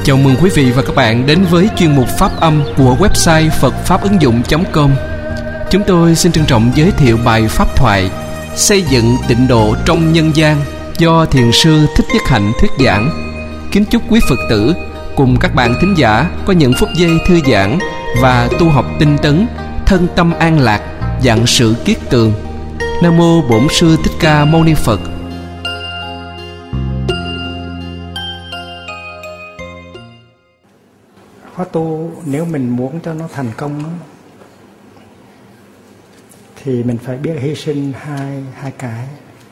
Chào mừng quý vị và các bạn đến với chuyên mục Pháp âm của website phậtfápứng dụng.com. Chúng tôi xin trân trọng giới thiệu bài pháp thoại Xây dựng tịnh độ trong nhân gian do Thiền sư Thích Nhất Hạnh thuyết giảng. Kính chúc quý Phật tử cùng các bạn thính giả có những phút giây thư giãn và tu học tinh tấn, thân tâm an lạc, vạn sự kiết tường. Nam mô Bổn Sư Thích Ca Mâu Ni Phật. Khóa tu nếu mình muốn cho nó thành công thì mình phải biết hy sinh hai cái.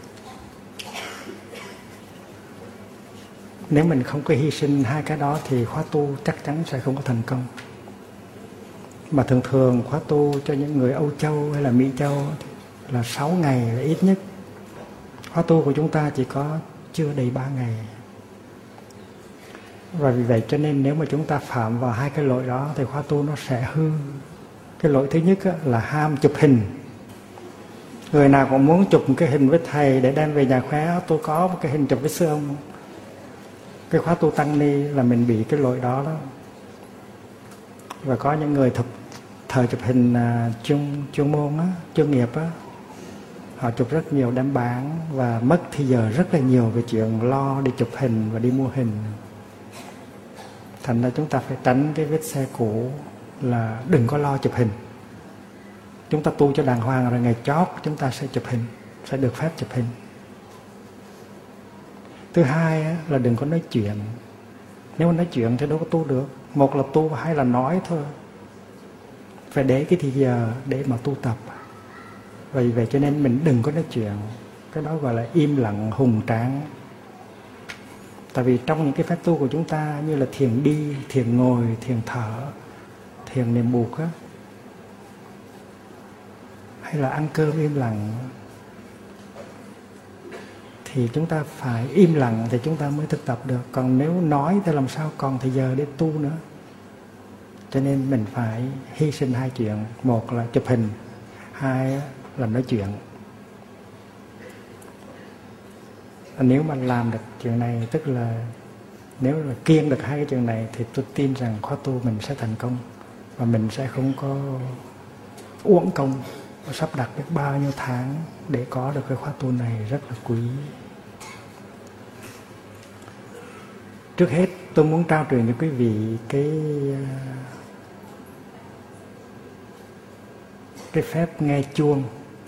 Nếu mình không có hy sinh hai cái đó thì khóa tu chắc chắn sẽ không có thành công. Mà thường thường khóa tu cho những người Âu Châu hay là Mỹ Châu là 6 ngày là ít nhất. Khóa tu của chúng ta chỉ có chưa đầy 3 ngày. Và vì vậy cho nên nếu mà chúng ta phạm vào hai cái lỗi đó thì khóa tu nó sẽ hư. Cái lỗi thứ nhất là ham chụp hình. Người nào cũng muốn chụp một cái hình với thầy để đem về nhà khóe, tôi có một cái hình chụp với sư ông. Cái khóa tu tăng ni là mình bị cái lỗi đó đó. Và có những người thời chụp hình chuyên môn á, chuyên nghiệp á, họ chụp rất nhiều đem bán và mất thời giờ rất là nhiều về chuyện lo đi chụp hình và đi mua hình. Thành ra chúng ta phải tránh cái vết xe cũ là đừng có lo chụp hình. Chúng ta tu cho đàng hoàng rồi ngày chót chúng ta sẽ chụp hình, sẽ được phép chụp hình. Thứ hai là đừng có nói chuyện. Nếu mà nói chuyện thì đâu có tu được. Một là tu, hai là nói thôi. Phải để cái thời giờ để mà tu tập. Vì vậy cho nên mình đừng có nói chuyện. Cái đó gọi là im lặng hùng tráng. Tại vì trong những cái phép tu của chúng ta như là thiền đi, thiền ngồi, thiền thở, thiền niệm buộc á, hay là ăn cơm im lặng, thì chúng ta phải im lặng thì chúng ta mới thực tập được. Còn nếu nói thì làm sao còn thời giờ để tu nữa. Cho nên mình phải hy sinh hai chuyện. Một là chụp hình, hai là nói chuyện. Nếu mà làm được chuyện này, tức là nếu là kiêng được hai cái chuyện này thì tôi tin rằng khóa tu mình sẽ thành công. Và mình sẽ không có uổng công sắp đặt được bao nhiêu tháng để có được cái khóa tu này rất là quý. Trước hết tôi muốn trao truyền cho quý vị cái phép nghe chuông.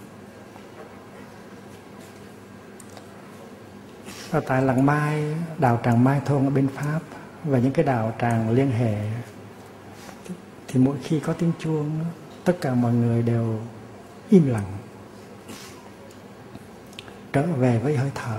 Ở tại Làng Mai, đạo tràng Mai Thôn ở bên Pháp và những cái đạo tràng liên hệ, thì mỗi khi có tiếng chuông, tất cả mọi người đều im lặng, trở về với hơi thở.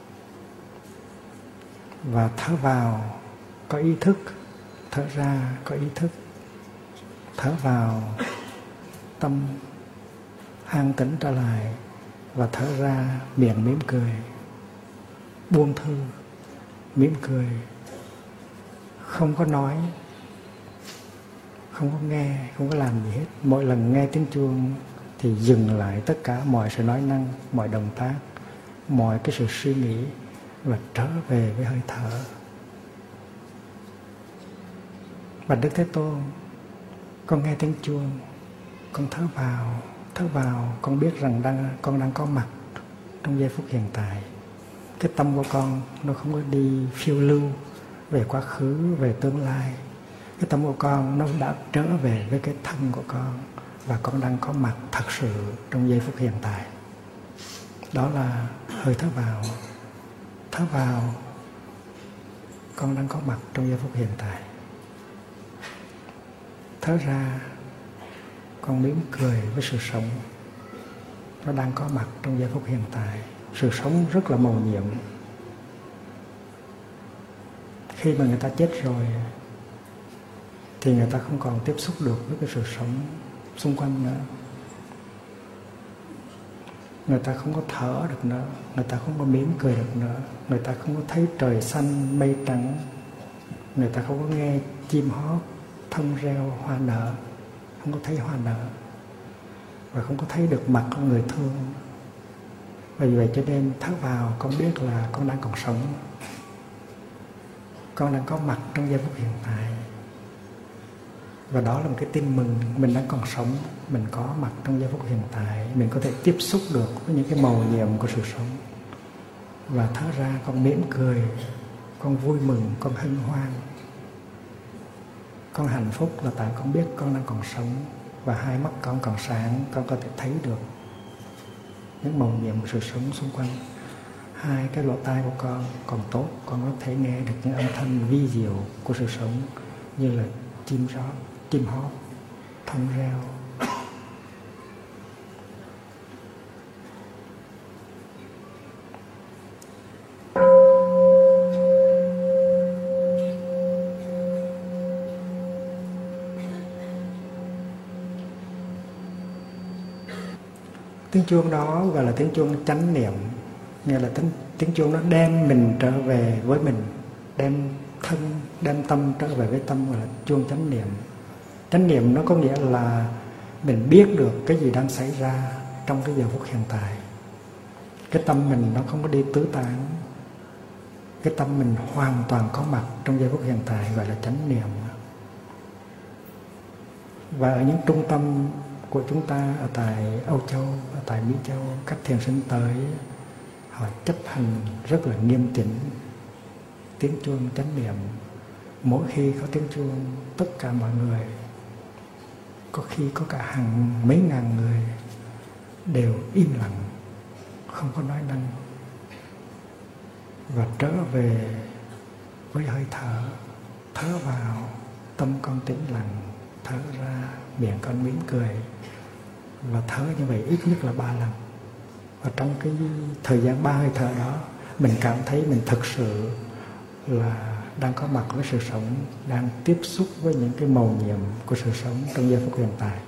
Và thở vào có ý thức, thở ra có ý thức. Thở vào tâm an tĩnh trở lại, và thở ra miệng mỉm cười, buông thư, mỉm cười, không có nói, không có nghe, không có làm gì hết. Mỗi lần nghe tiếng chuông thì dừng lại tất cả mọi sự nói năng, mọi động tác, mọi cái sự suy nghĩ, và trở về với hơi thở. Bạch Đức Thế Tôn, con nghe tiếng chuông, con thở vào, con biết rằng con đang có mặt trong giây phút hiện tại. Cái tâm của con nó không có đi phiêu lưu về quá khứ, về tương lai. Cái tâm của con nó đã trở về với cái thân của con, và con đang có mặt thật sự trong giây phút hiện tại. Đó là hơi thở vào. Thở vào, con đang có mặt trong giây phút hiện tại. Thở ra, con mỉm cười với sự sống. Nó đang có mặt trong giây phút hiện tại. Sự sống rất là mầu nhiệm. Khi mà người ta chết rồi thì người ta không còn tiếp xúc được với cái sự sống xung quanh nữa. Người ta không có thở được nữa, người ta không có mỉm cười được nữa, người ta không có thấy trời xanh mây trắng, người ta không có nghe chim hót, thông reo, hoa nở, không có thấy hoa nở, và không có thấy được mặt của người thương. Vì vậy cho nên thở vào con biết là con đang còn sống. con đang có mặt trong giây phút hiện tại. Và đó là một cái tin mừng, mình đang còn sống, mình có mặt trong giây phút hiện tại, mình có thể tiếp xúc được với những cái mầu nhiệm của sự sống. Và thở ra con mỉm cười, con vui mừng, con hân hoan, con hạnh phúc là tại con biết con đang còn sống. Và hai mắt con còn sáng, con có thể thấy được những mầu nhiệm của sự sống xung quanh. Hai cái lỗ tai của con còn tốt, con có thể nghe được những âm thanh vi diệu của sự sống, như là chim rót, chim hót, thông reo. Tiếng chuông đó gọi là tiếng chuông chánh niệm, nghĩa là tiếng chuông nó đem mình trở về với mình, đem tâm trở về với tâm, gọi là chuông chánh niệm. Chánh niệm nó có nghĩa là mình biết được cái gì đang xảy ra trong cái giờ phút hiện tại. Cái tâm mình nó không có đi tứ tán, cái tâm mình hoàn toàn có mặt trong giây phút hiện tại, gọi là chánh niệm. Và ở những trung tâm của chúng ta ở tại Âu Châu, ở tại Mỹ Châu, các thiền sinh tới, họ chấp hành rất là nghiêm chỉnh tiếng chuông chánh niệm. Mỗi khi có tiếng chuông, tất cả mọi người, có khi có cả hàng mấy ngàn người, đều im lặng, không có nói năng, và trở về với hơi thở. Thở vào, tâm con tĩnh lặng, thở ra, miệng con mỉm cười. Và thở như vậy ít nhất là 3 lần. Và trong cái thời gian 3 hơi thở đó, mình cảm thấy mình thực sự là đang có mặt với sự sống, đang tiếp xúc với những cái mầu nhiệm của sự sống trong giây phút hiện tại.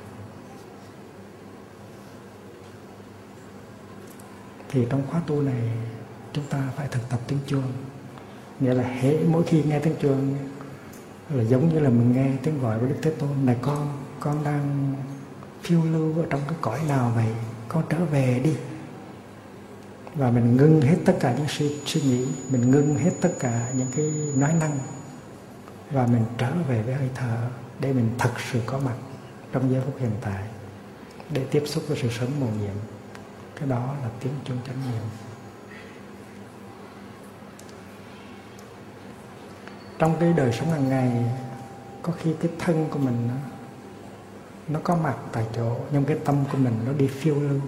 Thì trong khóa tu này, chúng ta phải thực tập tiếng chuông. Nghĩa là mỗi khi nghe tiếng chuông là giống như là mình nghe tiếng gọi của Đức Thế Tôn: này con đang phiêu lưu ở trong cái cõi nào vậy? Con trở về đi. Và mình ngưng hết tất cả những suy nghĩ, mình ngưng hết tất cả những cái nói năng, và mình trở về với hơi thở để mình thật sự có mặt trong giây phút hiện tại, để tiếp xúc với sự sống mầu nhiệm. Cái đó là tiếng chuông chánh niệm. Trong cái đời sống hàng ngày, có khi cái thân của mình nó có mặt tại chỗ, nhưng cái tâm của mình nó đi phiêu lưu,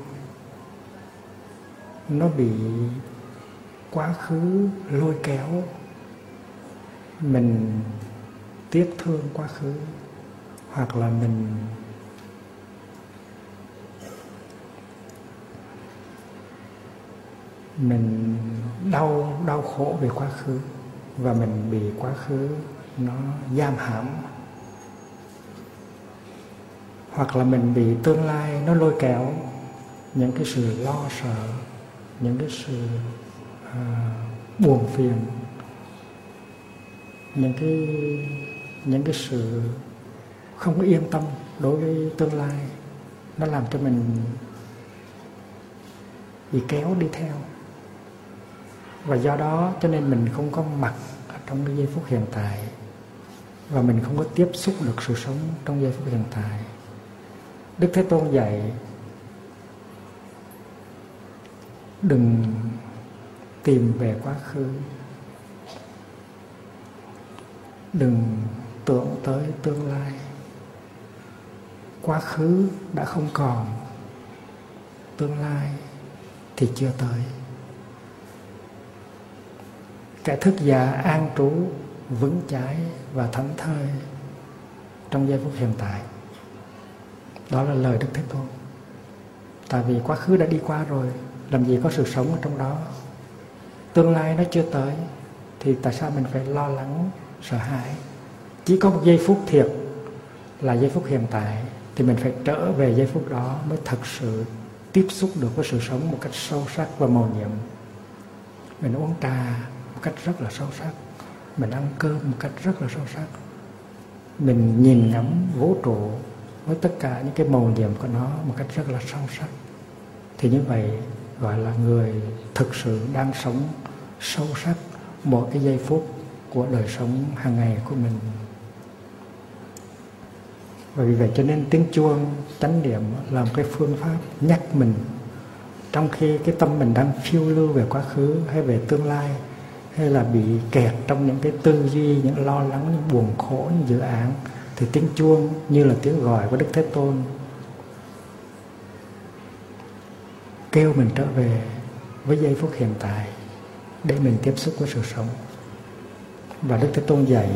nó bị quá khứ lôi kéo, mình tiếc thương quá khứ, hoặc là mình đau khổ về quá khứ, và mình bị quá khứ nó giam hãm, hoặc là mình bị tương lai nó lôi kéo, những cái sự lo sợ, những cái sự buồn phiền, những cái sự không có yên tâm đối với tương lai, nó làm cho mình bị kéo đi theo. Và do đó cho nên mình không có mặt ở trong cái giây phút hiện tại, và mình không có tiếp xúc được sự sống trong giây phút hiện tại. Đức Thế Tôn dạy đừng tìm về quá khứ, đừng tưởng tới tương lai. Quá khứ đã không còn, tương lai thì chưa tới. Kẻ thức già an trú vững chãi và thảnh thơi trong giây phút hiện tại. Đó là lời Đức Thế Tôn. Tại vì quá khứ đã đi qua rồi, làm gì có sự sống ở trong đó. Tương lai nó chưa tới, thì tại sao mình phải lo lắng, sợ hãi? Chỉ có một giây phút thiệt là giây phút hiện tại, thì mình phải trở về giây phút đó mới thật sự tiếp xúc được với sự sống một cách sâu sắc và mầu nhiệm. Mình uống trà một cách rất là sâu sắc, mình ăn cơm một cách rất là sâu sắc, mình nhìn ngắm vũ trụ với tất cả những cái mầu nhiệm của nó một cách rất là sâu sắc. Thì như vậy gọi là người thực sự đang sống sâu sắc một cái giây phút của đời sống hàng ngày của mình. Và vì vậy cho nên tiếng chuông chánh niệm là một cái phương pháp nhắc mình trong khi cái tâm mình đang phiêu lưu về quá khứ hay về tương lai, hay là bị kẹt trong những cái tư duy, những lo lắng, những buồn khổ, những dự án, thì tiếng chuông như là tiếng gọi của Đức Thế Tôn kêu mình trở về với giây phút hiện tại để mình tiếp xúc với sự sống. Và Đức Thế Tôn dạy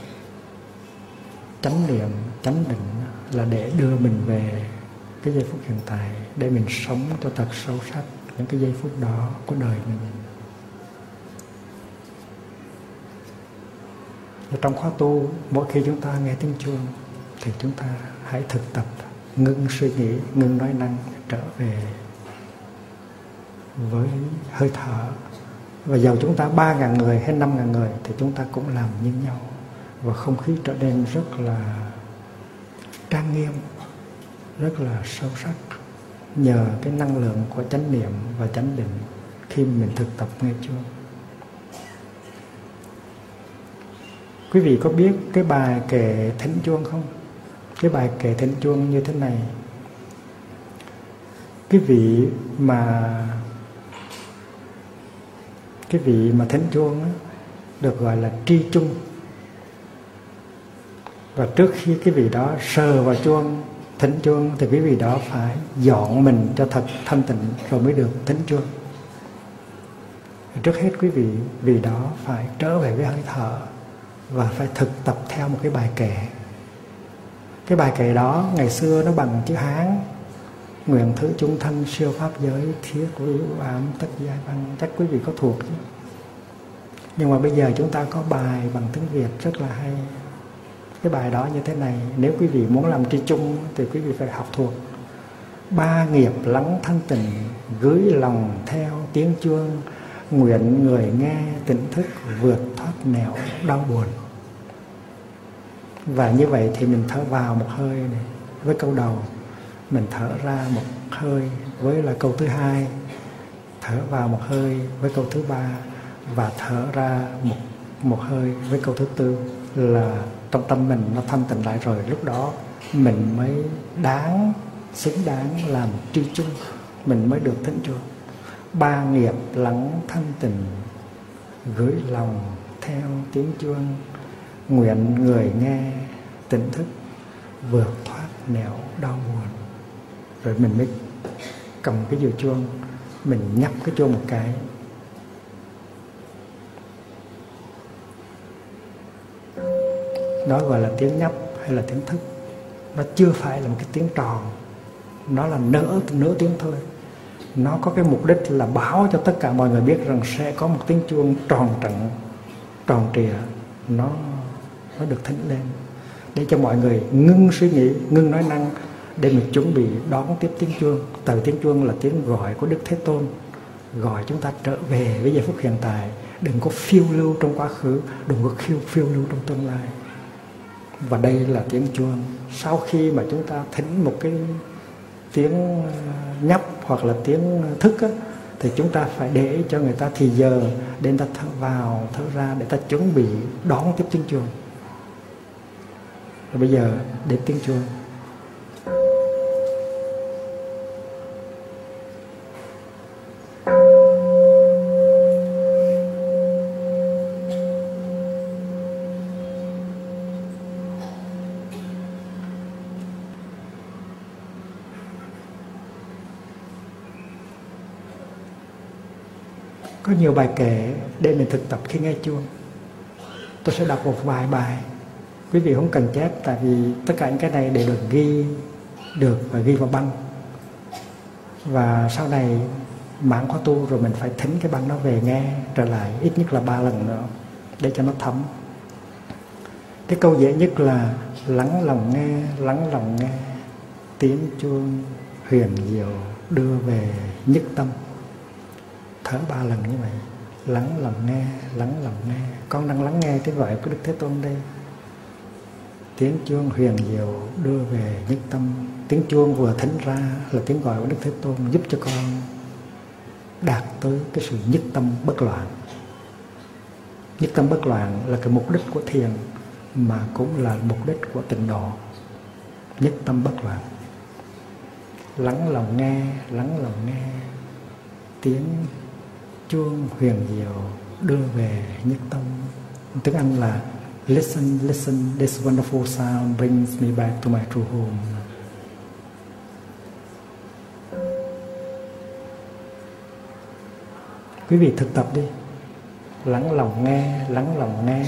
chánh niệm, chánh định là để đưa mình về cái giây phút hiện tại, để mình sống cho thật sâu sắc những cái giây phút đó của đời mình. Và trong khóa tu, mỗi khi chúng ta nghe tiếng chuông thì chúng ta hãy thực tập ngưng suy nghĩ, ngưng nói năng, trở về với hơi thở. Và dầu chúng ta 3.000 người hay 5.000 người thì chúng ta cũng làm như nhau, và không khí trở nên rất là trang nghiêm, rất là sâu sắc, nhờ cái năng lượng của chánh niệm và chánh định khi mình thực tập nghe chuông. Quý vị có biết cái bài kệ thính chuông không? Cái bài kệ thính chuông như thế này: Cái vị mà thính chuông đó, được gọi là tri chung. Và trước khi cái vị đó sờ vào chuông, thính chuông, thì cái vị đó phải dọn mình cho thật thanh tịnh rồi mới được thính chuông. Trước hết quý vị đó phải trở về với hơi thở và phải thực tập theo một cái bài kệ. Cái bài kệ đó ngày xưa nó bằng chữ Hán: Nguyện thứ chúng thanh siêu pháp giới, thiết của ưu ám tất giai văn. Chắc quý vị có thuộc chứ. Nhưng mà bây giờ chúng ta có bài bằng tiếng Việt rất là hay. Cái bài đó như thế này: nếu quý vị muốn làm tri chung thì quý vị phải học thuộc: Ba nghiệp lắng thanh tịnh, gửi lòng theo tiếng chuông, nguyện người nghe tỉnh thức, vượt thoát nẻo đau buồn. Và như vậy thì mình thở vào một hơi này với câu đầu, mình thở ra một hơi với là câu thứ hai, thở vào một hơi với câu thứ ba, và thở ra một hơi với câu thứ tư, là trong tâm mình nó thanh tịnh lại rồi. Lúc đó mình mới xứng đáng làm tri chung, mình mới được thính chuông. Ba nghiệp lắng thanh tịnh, gửi lòng theo tiếng chuông, nguyện người nghe tỉnh thức, vượt thoát nẻo đau buồn. Rồi mình mới cầm cái dùi chuông, mình nhấp cái chuông một cái. Đó gọi là tiếng nhấp hay là tiếng thức. Nó chưa phải là một cái tiếng tròn, nó là nửa tiếng thôi. Nó có cái mục đích là báo cho tất cả mọi người biết rằng sẽ có một tiếng chuông tròn trận, tròn trịa, nó được thính lên, để cho mọi người ngưng suy nghĩ, ngưng nói năng, để mình chuẩn bị đón tiếp tiếng chuông. Từ tiếng chuông là tiếng gọi của Đức Thế Tôn, gọi chúng ta trở về với giây phút hiện tại. Đừng có phiêu lưu trong quá khứ, đừng có phiêu lưu trong tương lai. Và đây là tiếng chuông. Sau khi mà chúng ta thính một cái tiếng nhấp hoặc là tiếng thức á, thì chúng ta phải để cho người ta thì giờ, để người ta thở vào thở ra, để ta chuẩn bị đón tiếp tiếng chuông. Rồi bây giờ đến tiếng chuông. Có nhiều bài kệ để mình thực tập khi nghe chuông. Tôi sẽ đọc một vài bài. Quý vị không cần chép, tại vì tất cả những cái này đều được ghi và ghi vào băng. Và sau này mãn khóa tu rồi mình phải thính cái băng đó về nghe trở lại ít nhất là 3 lần nữa để cho nó thấm. Cái câu dễ nhất là lắng lòng nghe tiếng chuông huyền diệu đưa về nhất tâm. Thở 3 lần như vậy. Lắng lòng nghe. Con đang lắng nghe tiếng gọi của Đức Thế Tôn đây. Tiếng chuông huyền diệu đưa về nhất tâm. Tiếng chuông vừa thính ra là tiếng gọi của Đức Thế Tôn, giúp cho con đạt tới cái sự nhất tâm bất loạn. Nhất tâm bất loạn là cái mục đích của thiền, mà cũng là mục đích của tịnh độ. Nhất tâm bất loạn, lắng lòng nghe, lắng lòng nghe tiếng chuông huyền diệu đưa về nhất tâm. Tiếng Anh là listen, listen, this wonderful sound brings me back to my true home. Quý vị thực tập đi, lắng lòng nghe, lắng lòng nghe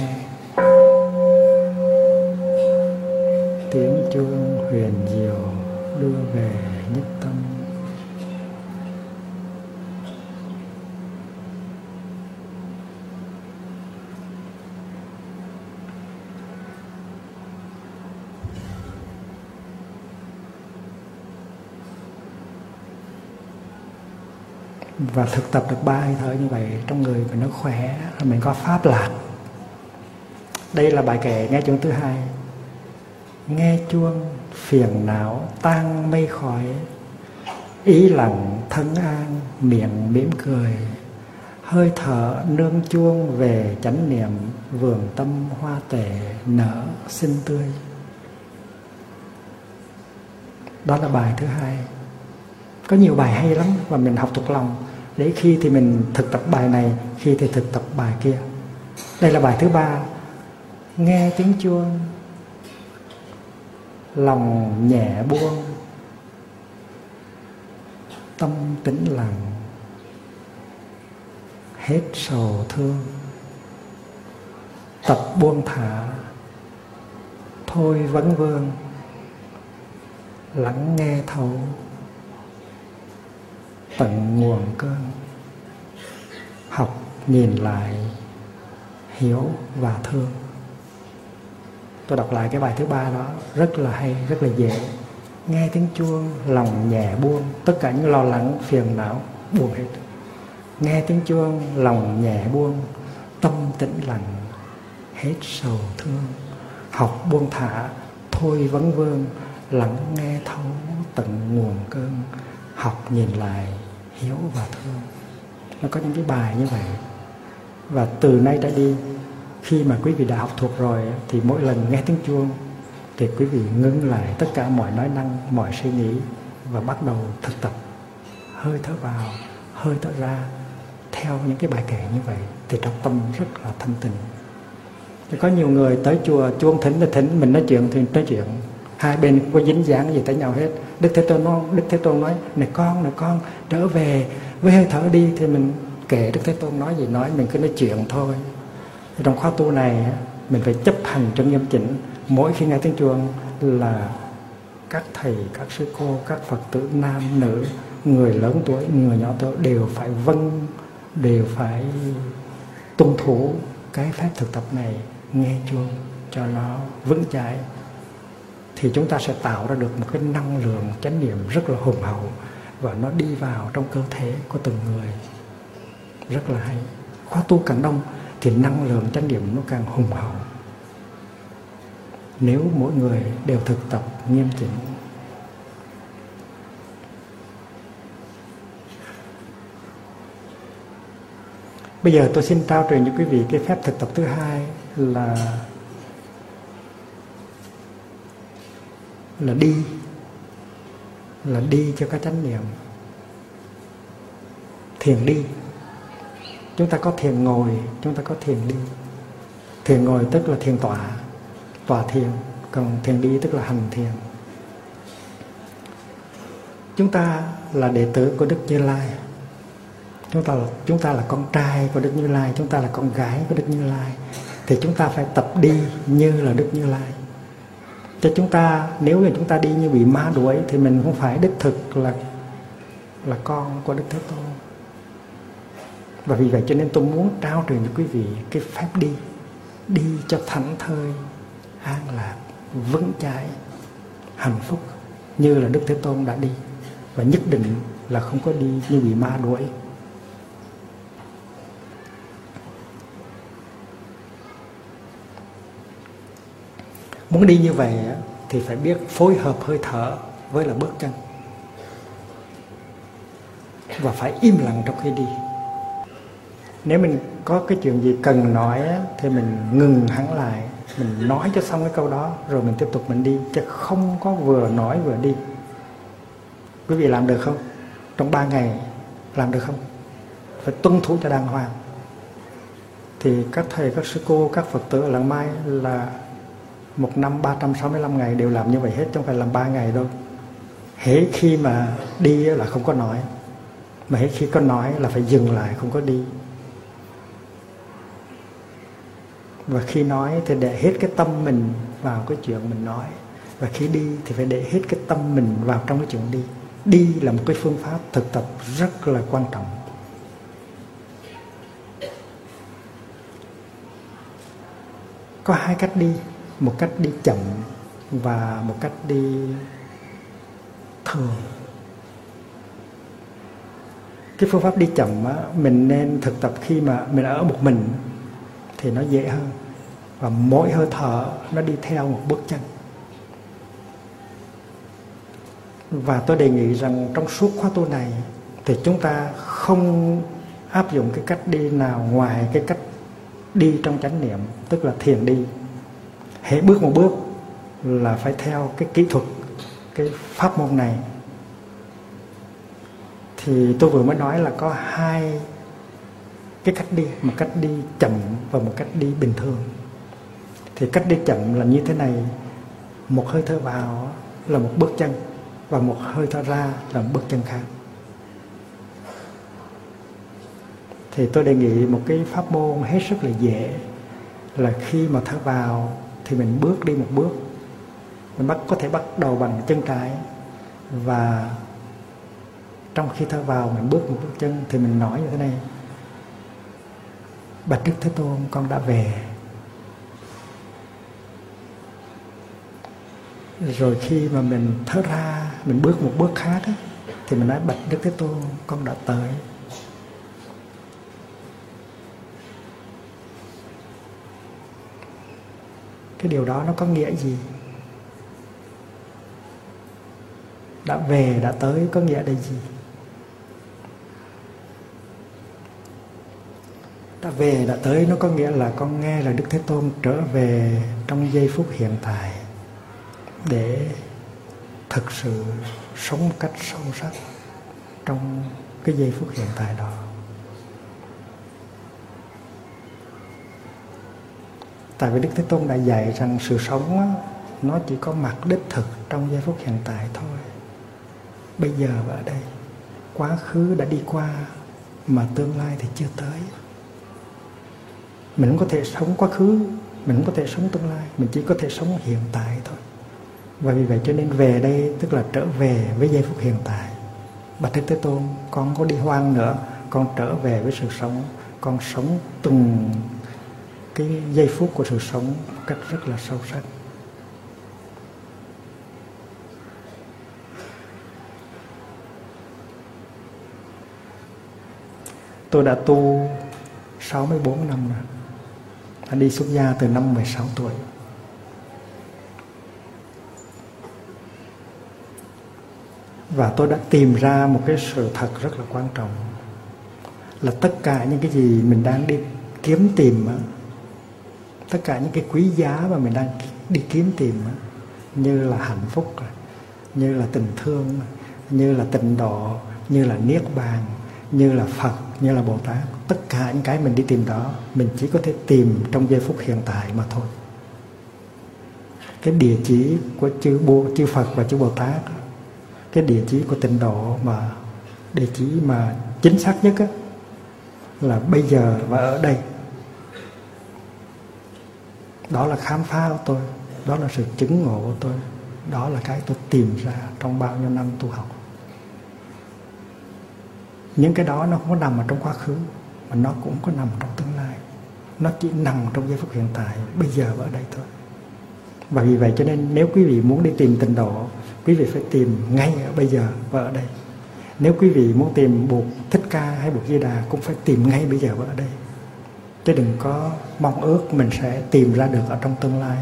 tiếng chuông huyền diệu đưa về nhất tâm. Và thực tập được 3 hơi thở như vậy, trong người mình nó khỏe, mình có pháp lạc. Đây là bài kệ nghe chuông thứ 2. Nghe chuông phiền não tan mây khói, ý lặng thân an miệng mỉm cười, hơi thở nương chuông về chánh niệm, vườn tâm hoa tể nở xinh tươi. Đó là bài thứ 2. Có nhiều bài hay lắm và mình học thuộc lòng. Để khi thì mình thực tập bài này, khi thì thực tập bài kia. Đây là bài thứ 3. Nghe tiếng chuông, lòng nhẹ buông, tâm tĩnh lặng, hết sầu thương. Tập buông thả, thôi vấn vương, lắng nghe thấu tận nguồn cơn. Học nhìn lại, hiểu và thương. Tôi đọc lại cái bài thứ 3 đó, rất là hay, rất là dễ. Nghe tiếng chuông, lòng nhẹ buông, tất cả những lo lắng, phiền não buông hết. Nghe tiếng chuông, lòng nhẹ buông, tâm tĩnh lặng, hết sầu thương. Học buông thả, thôi vấn vương, lắng nghe thấu tận nguồn cơn. Học nhìn lại, hiểu và thương. Nó có những cái bài như vậy. Và từ nay trở đi, khi mà quý vị đã học thuộc rồi, thì mỗi lần nghe tiếng chuông thì quý vị ngưng lại tất cả mọi nói năng, mọi suy nghĩ và bắt đầu thực tập hơi thở vào, hơi thở ra theo những cái bài kệ như vậy, thì trong tâm rất là thanh tịnh. Thì có nhiều người tới chùa chuông thỉnh thì thỉnh, mình nói chuyện thì nói chuyện, hai bên không có dính dáng gì tới nhau hết. Đức Thế Tôn nói này con trở về với hơi thở đi, thì mình kệ Đức Thế Tôn nói gì nói, mình cứ nói chuyện thôi. Thì trong khóa tu này mình phải chấp hành trong nghiêm chỉnh. Mỗi khi nghe tiếng chuông là các thầy, các sư cô, các Phật tử nam nữ, người lớn tuổi, người nhỏ tuổi đều phải vâng, đều phải tuân thủ cái phép thực tập này, nghe chuông cho nó vững chãi. Thì chúng ta sẽ tạo ra được một cái năng lượng chánh niệm rất là hùng hậu, và nó đi vào trong cơ thể của từng người. Rất là hay. Khóa tu càng đông thì năng lượng chánh niệm nó càng hùng hậu, nếu mỗi người đều thực tập nghiêm chỉnh. Bây giờ tôi xin trao truyền cho quý vị cái phép thực tập thứ 2 là đi cho cái chánh niệm. Thiền đi. Chúng ta có thiền ngồi, chúng ta có thiền đi. Thiền ngồi tức là thiền tọa thiền, còn thiền đi tức là hành thiền. Chúng ta là đệ tử của Đức Như Lai. Chúng ta là con trai của Đức Như Lai, chúng ta là con gái của Đức Như Lai, thì chúng ta phải tập đi như là Đức Như Lai. Cho chúng ta, nếu như chúng ta đi như bị ma đuổi thì mình không phải đích thực là con của Đức Thế Tôn. Và vì vậy cho nên tôi muốn trao truyền cho quý vị cái phép đi cho thảnh thơi, an lạc, vững chãi, hạnh phúc như là Đức Thế Tôn đã đi, và nhất định là không có đi như bị ma đuổi. Muốn đi như vậy thì phải biết phối hợp hơi thở với là bước chân, và phải im lặng trong khi đi. Nếu mình có cái chuyện gì cần nói á, thì mình ngừng hẳn lại, mình nói cho xong cái câu đó rồi mình tiếp tục mình đi, chứ không có vừa nói vừa đi. Quý vị làm được không? Trong 3 ngày làm được không? Phải tuân thủ cho đàng hoàng. Thì các thầy, các sư cô, các Phật tử ở Làng Mai là một năm 365 ngày đều làm như vậy hết, chứ không phải làm 3 ngày đâu. Hễ khi mà đi là không có nói, mà hễ khi có nói là phải dừng lại, không có đi. Và khi nói thì để hết cái tâm mình vào cái chuyện mình nói, và khi đi thì phải để hết cái tâm mình vào trong cái chuyện đi. Đi là một cái phương pháp thực tập rất là quan trọng. Có 2 cách đi, một cách đi chậm và một cách đi thường. Cái phương pháp đi chậm á, mình nên thực tập khi mà mình ở một mình thì nó dễ hơn, và mỗi hơi thở nó đi theo một bước chân. Và tôi đề nghị rằng trong suốt khóa tu này thì chúng ta không áp dụng cái cách đi nào ngoài cái cách đi trong chánh niệm, tức là thiền đi. Hễ bước một bước là phải theo cái kỹ thuật, cái pháp môn này. Thì tôi vừa mới nói là có 2 cái cách đi, một cách đi chậm và một cách đi bình thường. Thì cách đi chậm là như thế này: một hơi thở vào là một bước chân, và một hơi thở ra là một bước chân khác. Thì tôi đề nghị một cái pháp môn hết sức là dễ, là khi mà thở vào thì mình bước đi một bước. Mình có thể bắt đầu bằng chân trái, và trong khi thở vào mình bước một bước chân thì mình nói như thế này: Bạch Đức Thế Tôn, con đã về. Rồi khi mà mình thở ra, mình bước một bước khác á, thì mình nói: Bạch Đức Thế Tôn, con đã tới. Cái điều đó nó có nghĩa gì? Đã về, đã tới có nghĩa là gì? Đã về, đã tới nó có nghĩa là con nghe là Đức Thế Tôn trở về trong giây phút hiện tại để thực sự sống một cách sâu sắc trong cái giây phút hiện tại đó. Tại vì Đức Thế Tôn đã dạy rằng sự sống á, nó chỉ có mặt đích thực trong giây phút hiện tại thôi. Bây giờ và ở đây. Quá khứ đã đi qua mà tương lai thì chưa tới. Mình không có thể sống quá khứ, mình không có thể sống tương lai, mình chỉ có thể sống hiện tại thôi. Và vì vậy cho nên về đây tức là trở về với giây phút hiện tại. Bạch Đức Thế Tôn, con có đi hoang nữa, con trở về với sự sống. Con sống từng cái giây phút của sự sống một cách rất là sâu sắc. Tôi đã tu 64 năm rồi. Đã đi xuất gia từ năm 16 tuổi. Và tôi đã tìm ra một cái sự thật rất là quan trọng, là tất cả những cái gì mình đang đi kiếm tìm, tất cả những cái quý giá mà mình đang đi kiếm tìm, như là hạnh phúc, như là tình thương, như là tịnh độ, như là niết bàn, như là Phật, như là Bồ Tát, tất cả những cái mình đi tìm đó mình chỉ có thể tìm trong giây phút hiện tại mà thôi. Cái địa chỉ của chư Phật và chư Bồ Tát, cái địa chỉ của tịnh độ, mà địa chỉ mà chính xác nhất á, là bây giờ và ở đây. Đó là khám phá của tôi, đó là sự chứng ngộ của tôi, đó là cái tôi tìm ra trong bao nhiêu năm tu học. Những cái đó nó không có nằm ở trong quá khứ, mà nó cũng có nằm trong tương lai. Nó chỉ nằm trong giây phút hiện tại, bây giờ và ở đây thôi. Và vì vậy cho nên nếu quý vị muốn đi tìm tịnh độ, quý vị phải tìm ngay ở bây giờ và ở đây. Nếu quý vị muốn tìm Bụt Thích Ca hay Bụt Di Đà, cũng phải tìm ngay bây giờ và ở đây. Chứ đừng có mong ước mình sẽ tìm ra được ở trong tương lai.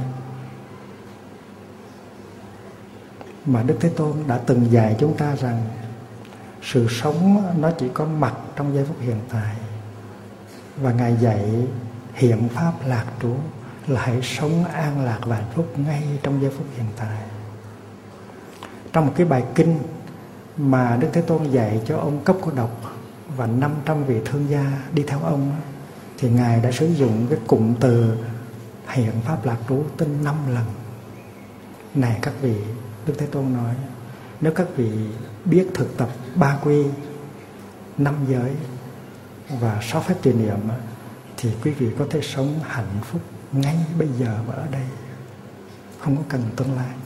Mà Đức Thế Tôn đã từng dạy chúng ta rằng sự sống nó chỉ có mặt trong giây phút hiện tại. Và Ngài dạy hiện pháp lạc trú là hãy sống an lạc và hạnh phúc ngay trong giây phút hiện tại. Trong một cái bài kinh mà Đức Thế Tôn dạy cho ông Cấp Cô Độc và 500 vị thương gia đi theo ông, thì Ngài đã sử dụng cái cụm từ hiện pháp lạc trú tới 5 lần. Này các vị, Đức Thế Tôn nói, nếu các vị biết thực tập 3 quy, 5 giới và 6 phép tùy niệm, thì quý vị có thể sống hạnh phúc ngay bây giờ và ở đây, không có cần tương lai.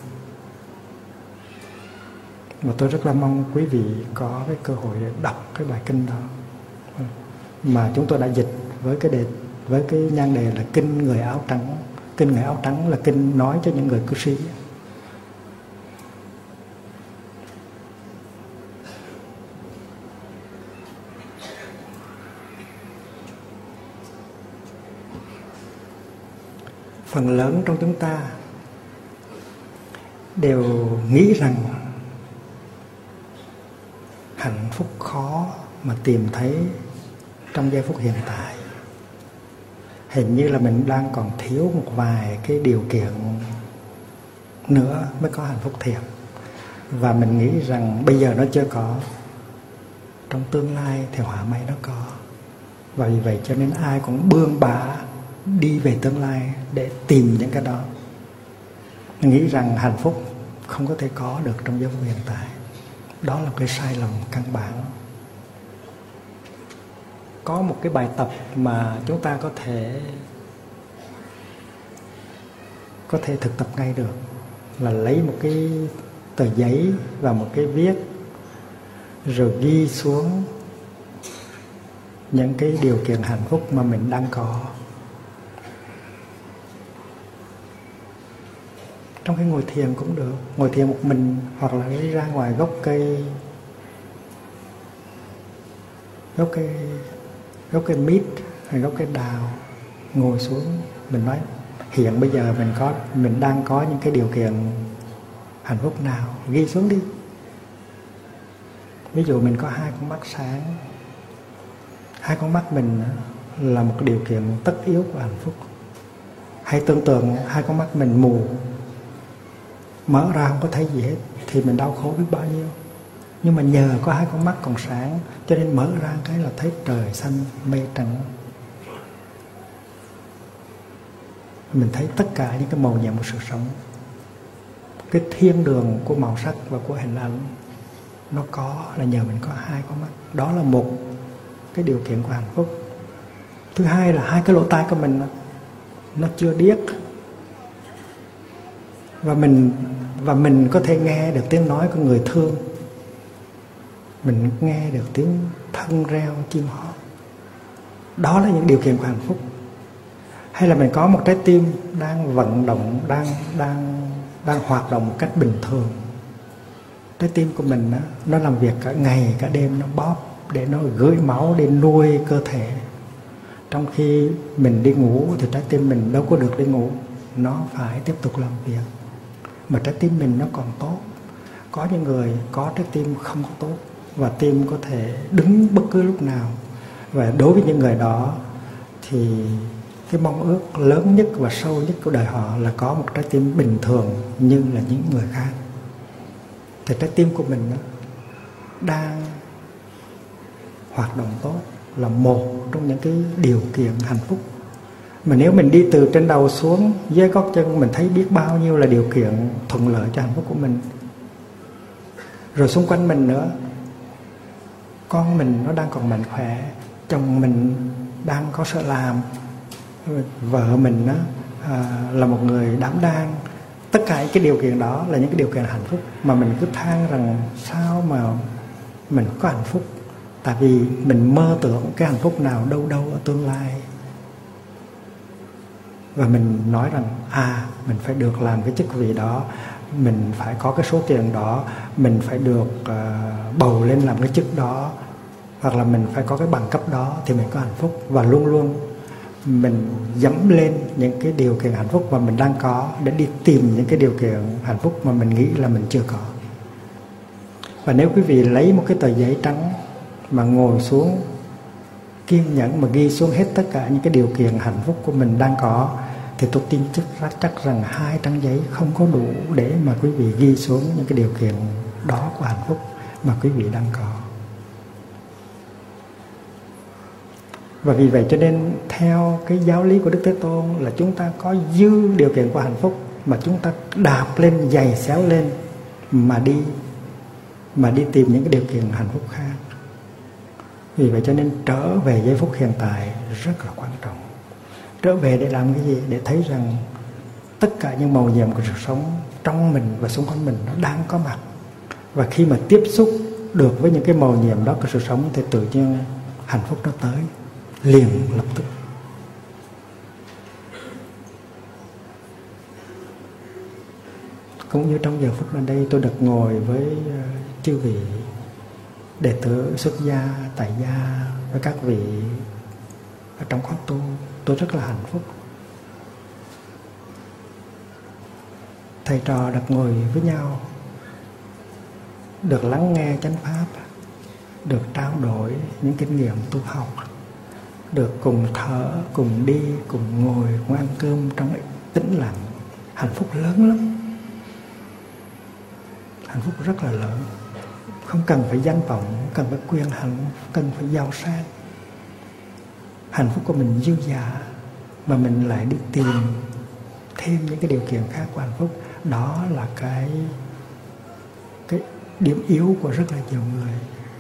Và tôi rất là mong quý vị có cái cơ hội để đọc cái bài kinh đó, mà chúng tôi đã dịch với cái nhan đề là kinh người áo trắng. Kinh người áo trắng là kinh nói cho những người cư sĩ. Phần lớn trong chúng ta đều nghĩ rằng hạnh phúc khó mà tìm thấy trong giây phút hiện tại. Hình như là mình đang còn thiếu một vài cái điều kiện nữa mới có hạnh phúc thiệt. Và mình nghĩ rằng bây giờ nó chưa có, trong tương lai thì họa may nó có. Và vì vậy cho nên ai cũng bươn bả đi về tương lai để tìm những cái đó. Mình nghĩ rằng hạnh phúc không có thể có được trong giây phút hiện tại. Đó là cái sai lầm căn bản. Có một cái bài tập mà chúng ta có thể thực tập ngay được, là lấy một cái tờ giấy và một cái viết, rồi ghi xuống những cái điều kiện hạnh phúc mà mình đang có. Trong cái ngồi thiền cũng được, ngồi thiền một mình, hoặc là đi ra ngoài gốc cây mít hay gốc cây đào, ngồi xuống, mình nói hiện bây giờ mình đang có những cái điều kiện hạnh phúc nào, ghi xuống đi. Ví dụ mình có 2 con mắt sáng, 2 con mắt mình là một cái điều kiện tất yếu của hạnh phúc. Hay tưởng tượng 2 con mắt mình mù, mở ra không có thấy gì hết, thì mình đau khổ biết bao nhiêu. Nhưng mà nhờ có 2 con mắt còn sáng, cho nên mở ra cái là thấy trời xanh mây trắng. Mình thấy tất cả những cái màu nhiệm của sự sống. Cái thiên đường của màu sắc và của hình ảnh nó có là nhờ mình có 2 con mắt. Đó là một cái điều kiện của hạnh phúc. Thứ hai là 2 cái lỗ tai của mình nó chưa điếc, và mình có thể nghe được tiếng nói của người thương, mình nghe được tiếng thân reo chim hót. Đó là những điều kiện của hạnh phúc. Hay là mình có một trái tim đang vận động, đang hoạt động một cách bình thường. Trái tim của mình nó làm việc cả ngày cả đêm, nó bóp để nó gửi máu để nuôi cơ thể. Trong khi mình đi ngủ thì trái tim mình đâu có được đi ngủ, nó phải tiếp tục làm việc. Mà trái tim mình nó còn tốt. Có những người có trái tim không có tốt, và tim có thể đứng bất cứ lúc nào. Và đối với những người đó thì cái mong ước lớn nhất và sâu nhất của đời họ là có một trái tim bình thường như là những người khác. Thì trái tim của mình đang hoạt động tốt là một trong những cái điều kiện hạnh phúc. Mà nếu mình đi từ trên đầu xuống dưới gót chân, mình thấy biết bao nhiêu là điều kiện thuận lợi cho hạnh phúc của mình. Rồi xung quanh mình nữa, con mình nó đang còn mạnh khỏe, chồng mình đang có sự làm, vợ mình là một người đảm đang. Tất cả những cái điều kiện đó là những cái điều kiện hạnh phúc. Mà mình cứ than rằng sao mà mình có hạnh phúc, tại vì mình mơ tưởng cái hạnh phúc nào đâu ở tương lai. Và mình nói rằng mình phải được làm cái chức vị đó, mình phải có cái số tiền đó, mình phải được bầu lên làm cái chức đó, hoặc là mình phải có cái bằng cấp đó thì mình có hạnh phúc. Và luôn luôn mình dẫm lên những cái điều kiện hạnh phúc mà mình đang có để đi tìm những cái điều kiện hạnh phúc mà mình nghĩ là mình chưa có. Và nếu quý vị lấy một cái tờ giấy trắng mà ngồi xuống kiên nhẫn mà ghi xuống hết tất cả những cái điều kiện hạnh phúc của mình đang có, thì tôi tin chắc rằng 2 trang giấy không có đủ để mà quý vị ghi xuống những cái điều kiện đó của hạnh phúc mà quý vị đang có. Và vì vậy cho nên theo cái giáo lý của Đức Thế Tôn là chúng ta có dư điều kiện của hạnh phúc mà chúng ta đạp lên, giày xéo lên mà đi tìm những cái điều kiện hạnh phúc khác. Vì vậy cho nên trở về giây phút hiện tại rất là quan trọng. Trở về để làm cái gì? Để thấy rằng tất cả những màu nhiệm của sự sống trong mình và xung quanh mình nó đang có mặt. Và khi mà tiếp xúc được với những cái màu nhiệm đó của sự sống thì tự nhiên hạnh phúc nó tới liền lập tức. Cũng như trong giờ phút này đây, tôi được ngồi với chư vị đệ tử xuất gia, tại gia với các vị ở trong khóa tu, tôi rất là hạnh phúc. Thầy trò được ngồi với nhau, được lắng nghe chánh pháp, được trao đổi những kinh nghiệm tu học, được cùng thở, cùng đi, cùng ngồi, cùng ăn cơm trong tĩnh lặng. Hạnh phúc lớn lắm. Hạnh phúc rất là lớn. Không cần phải danh vọng, không cần phải quyền hành, không cần phải giàu sang. Hạnh phúc của mình dư dả mà mình lại đi tìm thêm những cái điều kiện khác của hạnh phúc. Đó là cái điểm yếu của rất là nhiều người.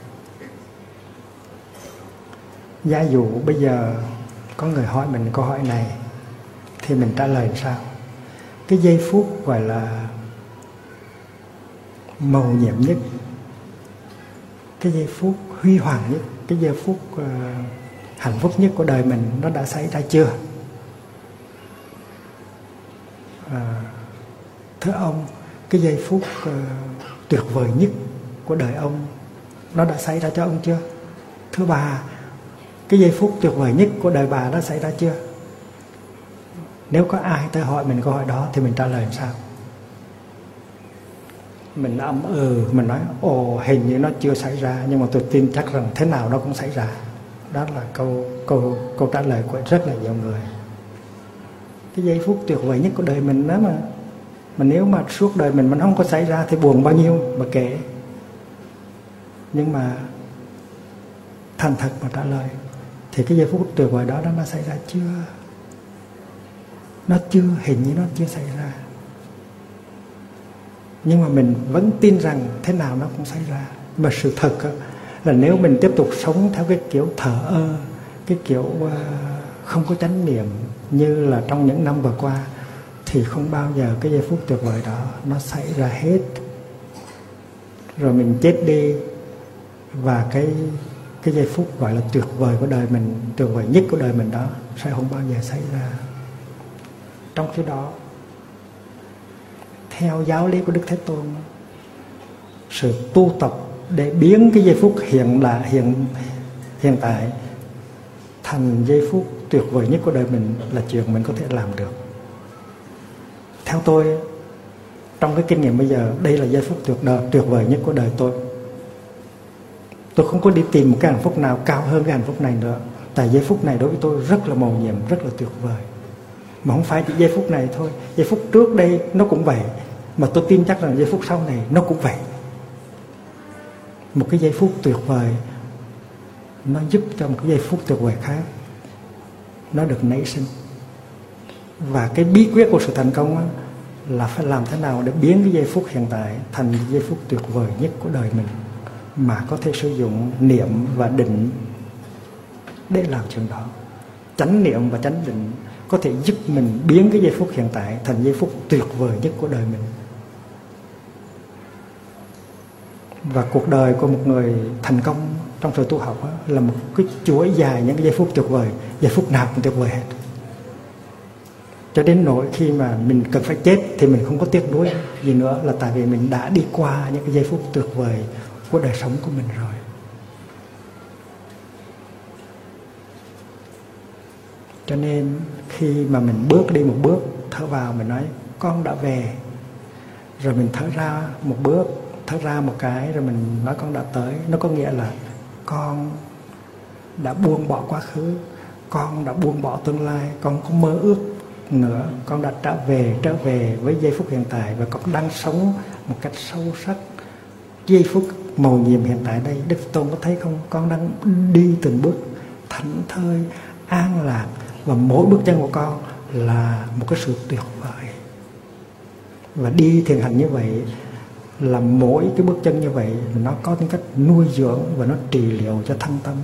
Giả dụ bây giờ có người hỏi mình câu hỏi này thì mình trả lời sao? Cái giây phút gọi là mầu nhiệm nhất, cái giây phút huy hoàng nhất, cái giây phút hạnh phúc nhất của đời mình nó đã xảy ra chưa? Thưa ông, cái giây phút tuyệt vời nhất của đời ông nó đã xảy ra cho ông chưa? Thưa bà, cái giây phút tuyệt vời nhất của đời bà đã xảy ra chưa? Nếu có ai tới hỏi mình câu hỏi đó thì mình trả lời làm sao? Mình mình nói hình như nó chưa xảy ra, nhưng mà tôi tin chắc rằng thế nào nó cũng xảy ra. Đó là câu trả lời của rất là nhiều người. Cái giây phút tuyệt vời nhất của đời mình đó mà nếu mà suốt đời mình không có xảy ra thì buồn bao nhiêu mà kể. Nhưng mà thành thật mà trả lời thì cái giây phút tuyệt vời đó nó xảy ra chưa? Nó chưa, hình như nó chưa xảy ra. Nhưng mà mình vẫn tin rằng thế nào nó cũng xảy ra. Mà sự thật là nếu mình tiếp tục sống theo cái kiểu thờ ơ, cái kiểu không có chánh niệm như là trong những năm vừa qua, thì không bao giờ cái giây phút tuyệt vời đó nó xảy ra hết. Rồi mình chết đi và cái giây phút gọi là tuyệt vời của đời mình, tuyệt vời nhất của đời mình đó sẽ không bao giờ xảy ra. Trong khi đó, theo giáo lý của Đức Thế Tôn, sự tu tập để biến cái giây phút hiện tại thành giây phút tuyệt vời nhất của đời mình là chuyện mình có thể làm được. Theo tôi, trong cái kinh nghiệm bây giờ, đây là giây phút tuyệt vời nhất của đời tôi. Tôi không có đi tìm một cái hạnh phúc nào cao hơn cái hạnh phúc này nữa. Tại giây phút này đối với tôi rất là mầu nhiệm, rất là tuyệt vời. Mà không phải chỉ giây phút này thôi, giây phút trước đây nó cũng vậy. Mà tôi tin chắc rằng giây phút sau này nó cũng vậy. Một cái giây phút tuyệt vời nó giúp cho một cái giây phút tuyệt vời khác nó được nảy sinh. Và cái bí quyết của sự thành công là phải làm thế nào để biến cái giây phút hiện tại thành giây phút tuyệt vời nhất của đời mình, mà có thể sử dụng niệm và định để làm chuyện đó. Chánh niệm và chánh định có thể giúp mình biến cái giây phút hiện tại thành giây phút tuyệt vời nhất của đời mình. Và cuộc đời của một người thành công trong sự tu học là một cái chuỗi dài những cái giây phút tuyệt vời, giây phút nào cũng tuyệt vời hết. Cho đến nỗi khi mà mình cần phải chết thì mình không có tiếc nuối gì nữa, là tại vì mình đã đi qua những cái giây phút tuyệt vời của đời sống của mình rồi. Cho nên khi mà mình bước đi một bước, thở vào mình nói con đã về, rồi mình thở ra một bước, thở ra một cái, rồi mình nói con đã tới. Nó có nghĩa là con đã buông bỏ quá khứ, con đã buông bỏ tương lai, con không mơ ước nữa, con đã trở về với giây phút hiện tại, và con đang sống một cách sâu sắc giây phút mầu nhiệm hiện tại đây. Đức Tôn có thấy không? Con đang đi từng bước thảnh thơi, an lạc, và mỗi bước chân của con là một cái sự tuyệt vời. Và đi thiền hành như vậy là mỗi cái bước chân như vậy nó có tính cách nuôi dưỡng và nó trị liệu cho thân tâm.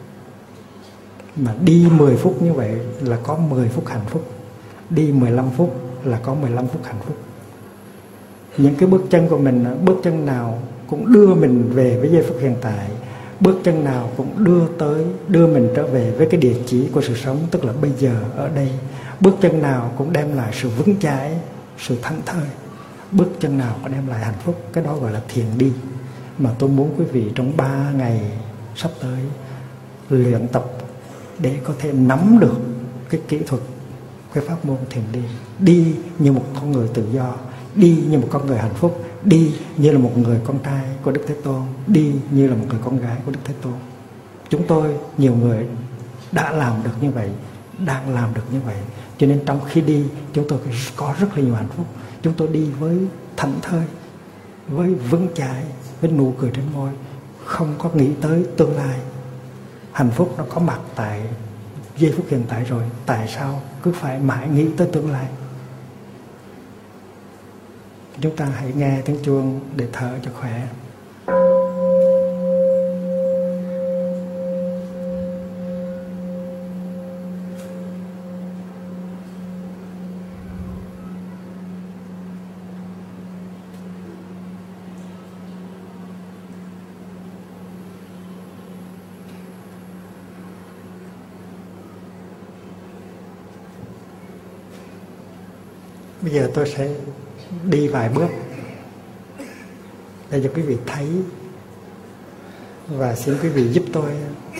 Mà đi 10 phút như vậy là có 10 phút hạnh phúc, đi 15 phút là có 15 phút hạnh phúc. Những cái bước chân của mình, bước chân nào cũng đưa mình về với giây phút hiện tại, bước chân nào cũng đưa mình trở về với cái địa chỉ của sự sống, tức là bây giờ ở đây. Bước chân nào cũng đem lại sự vững chãi, sự thảnh thơi, bước chân nào cũng đem lại hạnh phúc. Cái đó gọi là thiền đi, mà tôi muốn quý vị trong 3 ngày sắp tới luyện tập để có thể nắm được cái kỹ thuật, cái pháp môn thiền đi. Đi như một con người tự do, đi như một con người hạnh phúc, đi như là một người con trai của Đức Thế Tôn, đi như là một người con gái của Đức Thế Tôn. Chúng tôi, nhiều người đã làm được như vậy, đang làm được như vậy. Cho nên trong khi đi, chúng tôi có rất là nhiều hạnh phúc. Chúng tôi đi với thảnh thơi, với vững chãi, với nụ cười trên môi, không có nghĩ tới tương lai. Hạnh phúc nó có mặt tại giây phút hiện tại rồi, tại sao cứ phải mãi nghĩ tới tương lai? Chúng ta hãy nghe tiếng chuông để thở cho khỏe. Bây giờ tôi sẽ đi vài bước để cho quý vị thấy, và xin quý vị giúp tôi.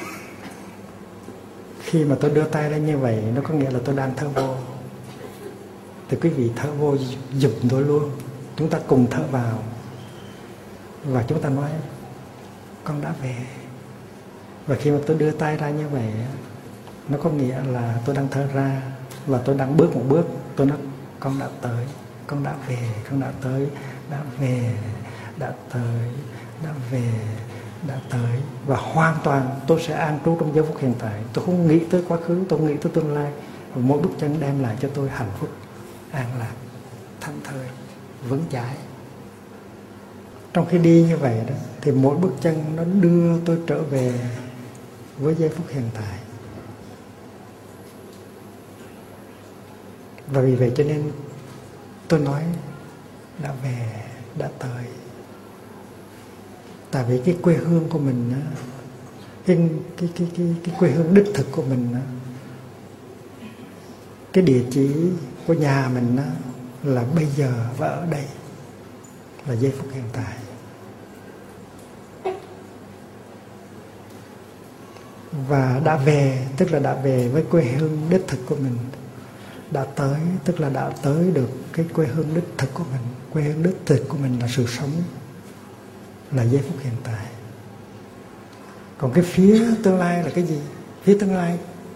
Khi mà tôi đưa tay lên như vậy, nó có nghĩa là tôi đang thở vô. Thì quý vị thở vô giùm tôi luôn. Chúng ta cùng thở vào, và chúng ta nói con đã về. Và khi mà tôi đưa tay ra như vậy, nó có nghĩa là tôi đang thở ra, và tôi đang bước một bước. Tôi nói con đã tới, con đã về, con đã tới, đã về, đã tới, đã về, đã tới. Và hoàn toàn tôi sẽ an trú trong giây phút hiện tại. Tôi không nghĩ tới quá khứ, tôi không nghĩ tới tương lai. Và mỗi bước chân đem lại cho tôi hạnh phúc, an lạc, thảnh thơi, vững chãi. Trong khi đi như vậy đó, thì mỗi bước chân nó đưa tôi trở về với giây phút hiện tại. Và vì vậy cho nên tôi nói đã về, đã tới. Tại vì cái quê hương của mình, cái quê hương đích thực của mình, cái địa chỉ của nhà mình là bây giờ và ở đây, là giây phút hiện tại. Và đã về tức là đã về với quê hương đích thực của mình. Đã tới tức là đã tới được cái quê hương đích thực của mình. Quê hương đích thực của mình là sự sống, là giây phút hiện tại. Còn cái phía tương lai là cái gì? Phía tương lai,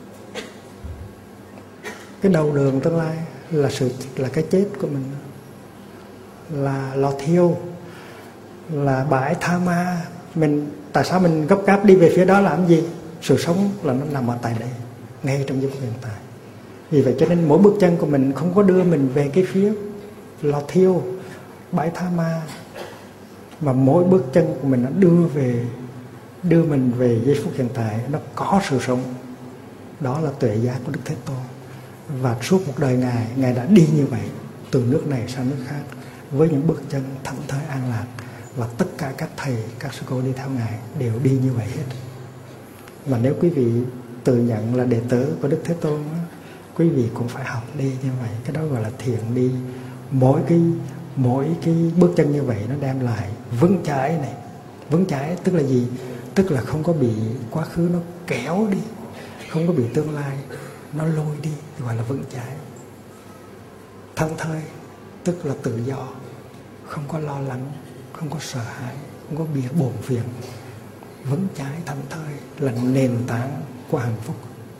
cái đầu đường tương lai là cái chết của mình, là lò thiêu, là bãi tha ma. Tại sao mình gấp gáp đi về phía đó làm gì? Sự sống là nó nằm ở tại đây, ngay trong giây phút hiện tại. Vì vậy cho nên mỗi bước chân của mình không có đưa mình về cái phía lò thiêu, bãi tha ma, mà mỗi bước chân của mình nó đưa mình về giây phút hiện tại. Nó có sự sống. Đó là tuệ giác của Đức Thế Tôn. Và suốt một đời Ngài đã đi như vậy, từ nước này sang nước khác, với những bước chân thảnh thơi an lạc. Và tất cả các thầy, các sư cô đi theo Ngài đều đi như vậy hết. Và nếu quý vị tự nhận là đệ tử của Đức Thế Tôn, quý vị cũng phải học đi như vậy. Cái đó gọi là thiền đi. Mỗi cái bước chân như vậy nó đem lại vững chãi này. Vững chãi tức là gì? Tức là không có bị quá khứ nó kéo đi, không có bị tương lai nó lôi đi, gọi là vững chãi. Thảnh thơi tức là tự do, không có lo lắng, không có sợ hãi, không có bồn phiền. vững chãi thảnh thơi là nền tảng của hạnh phúc.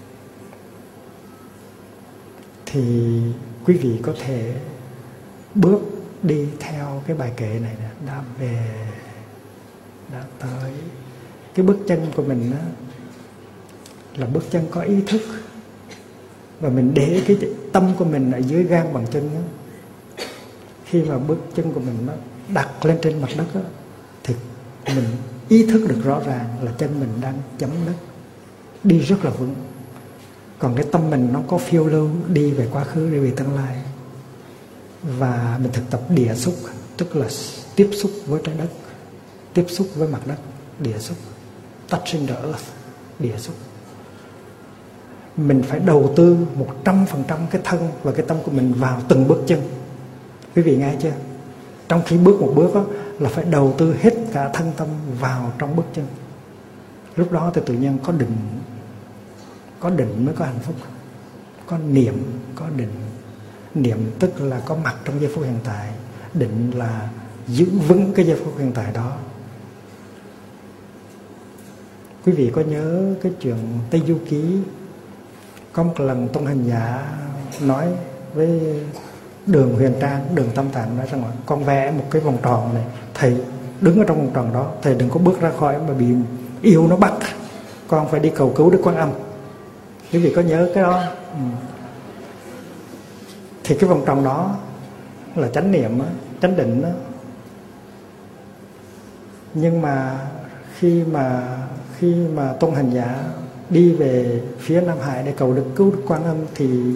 Thì quý vị có thể bước đi theo cái bài kệ này nè, đã về, đã tới. Cái bước chân của mình đó là bước chân có ý thức, và mình để cái tâm của mình ở dưới gang bàn chân đó. Khi mà bước chân của mình nó đặt lên trên mặt đất đó, thì mình ý thức được rõ ràng là chân mình đang chấm đất, đi rất là vững. Còn cái tâm mình nó có phiêu lưu, đi về quá khứ, đi về tương lai. Và mình thực tập địa xúc, tức là tiếp xúc với trái đất, tiếp xúc với mặt đất, địa xúc, touching the earth, địa xúc. Mình phải đầu tư 100% cái thân và cái tâm của mình vào từng bước chân. Quý vị nghe chưa? Trong khi bước một bước đó, là phải đầu tư hết cả thân tâm vào trong bước chân. Lúc đó thì tự nhiên có định. Có định mới có hạnh phúc. Có niệm, có định. Niệm tức là có mặt trong giây phút hiện tại. Định là giữ vững cái giây phút hiện tại đó. Quý vị có nhớ cái chuyện Tây Du Ký? Có một lần Tôn Hành Giả nói với Đường Huyền Trang, Đường Tâm Tạng, nói rằng là con vẽ một cái vòng tròn này, thầy đứng ở trong vòng tròn đó, thầy đừng có bước ra khỏi mà bị yêu nó bắt, con phải đi cầu cứu Đức Quan Âm. Quý vị có nhớ cái đó? Thì cái vòng tròn đó là chánh niệm, chánh định đó. Nhưng mà khi mà Tôn Hành Giả đi về phía Nam Hải để cầu cứu Đức Quan Âm,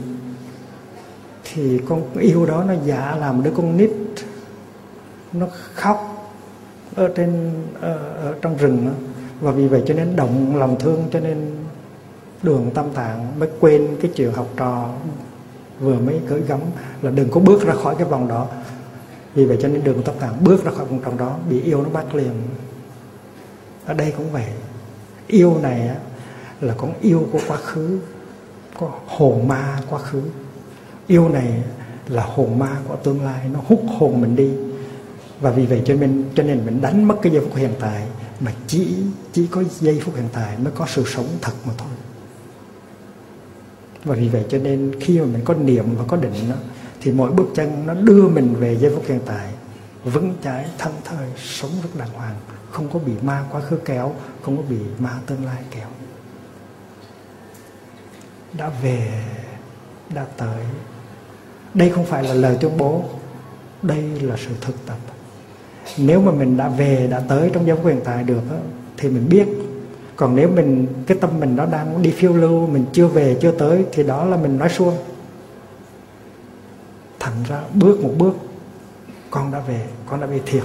thì con yêu đó nó giả làm đứa con nít, nó khóc ở trong rừng đó. Và vì vậy cho nên động lòng thương, cho nên Đường Tâm Tạng mới quên cái chuyện học trò vừa mới gửi gắm là đừng có bước ra khỏi cái vòng đó. Vì vậy cho nên Đường Tâm Tạng bước ra khỏi vòng tròn đó, bị yêu nó bắt liền. Ở đây cũng vậy. Yêu này á, là con yêu của quá khứ, có hồn ma quá khứ. Yêu này là hồn ma của tương lai, nó hút hồn mình đi. Và vì vậy cho nên mình đánh mất cái giây phút hiện tại, mà chỉ có giây phút hiện tại mới có sự sống thật mà thôi. Và vì vậy cho nên khi mà mình có niệm và có định đó, thì mỗi bước chân nó đưa mình về giây phút hiện tại, vững chãi, thảnh thơi, sống rất đàng hoàng, không có bị ma quá khứ kéo, không có bị ma tương lai kéo. Đã về, đã tới. Đây không phải là lời tuyên bố, đây là sự thực tập. Nếu mà mình đã về, đã tới trong giây phút hiện tại được đó, thì mình biết. Còn nếu cái tâm mình nó đang đi phiêu lưu, mình chưa về, chưa tới, thì đó là mình nói suông. Thành ra bước một bước, con đã về thiệt.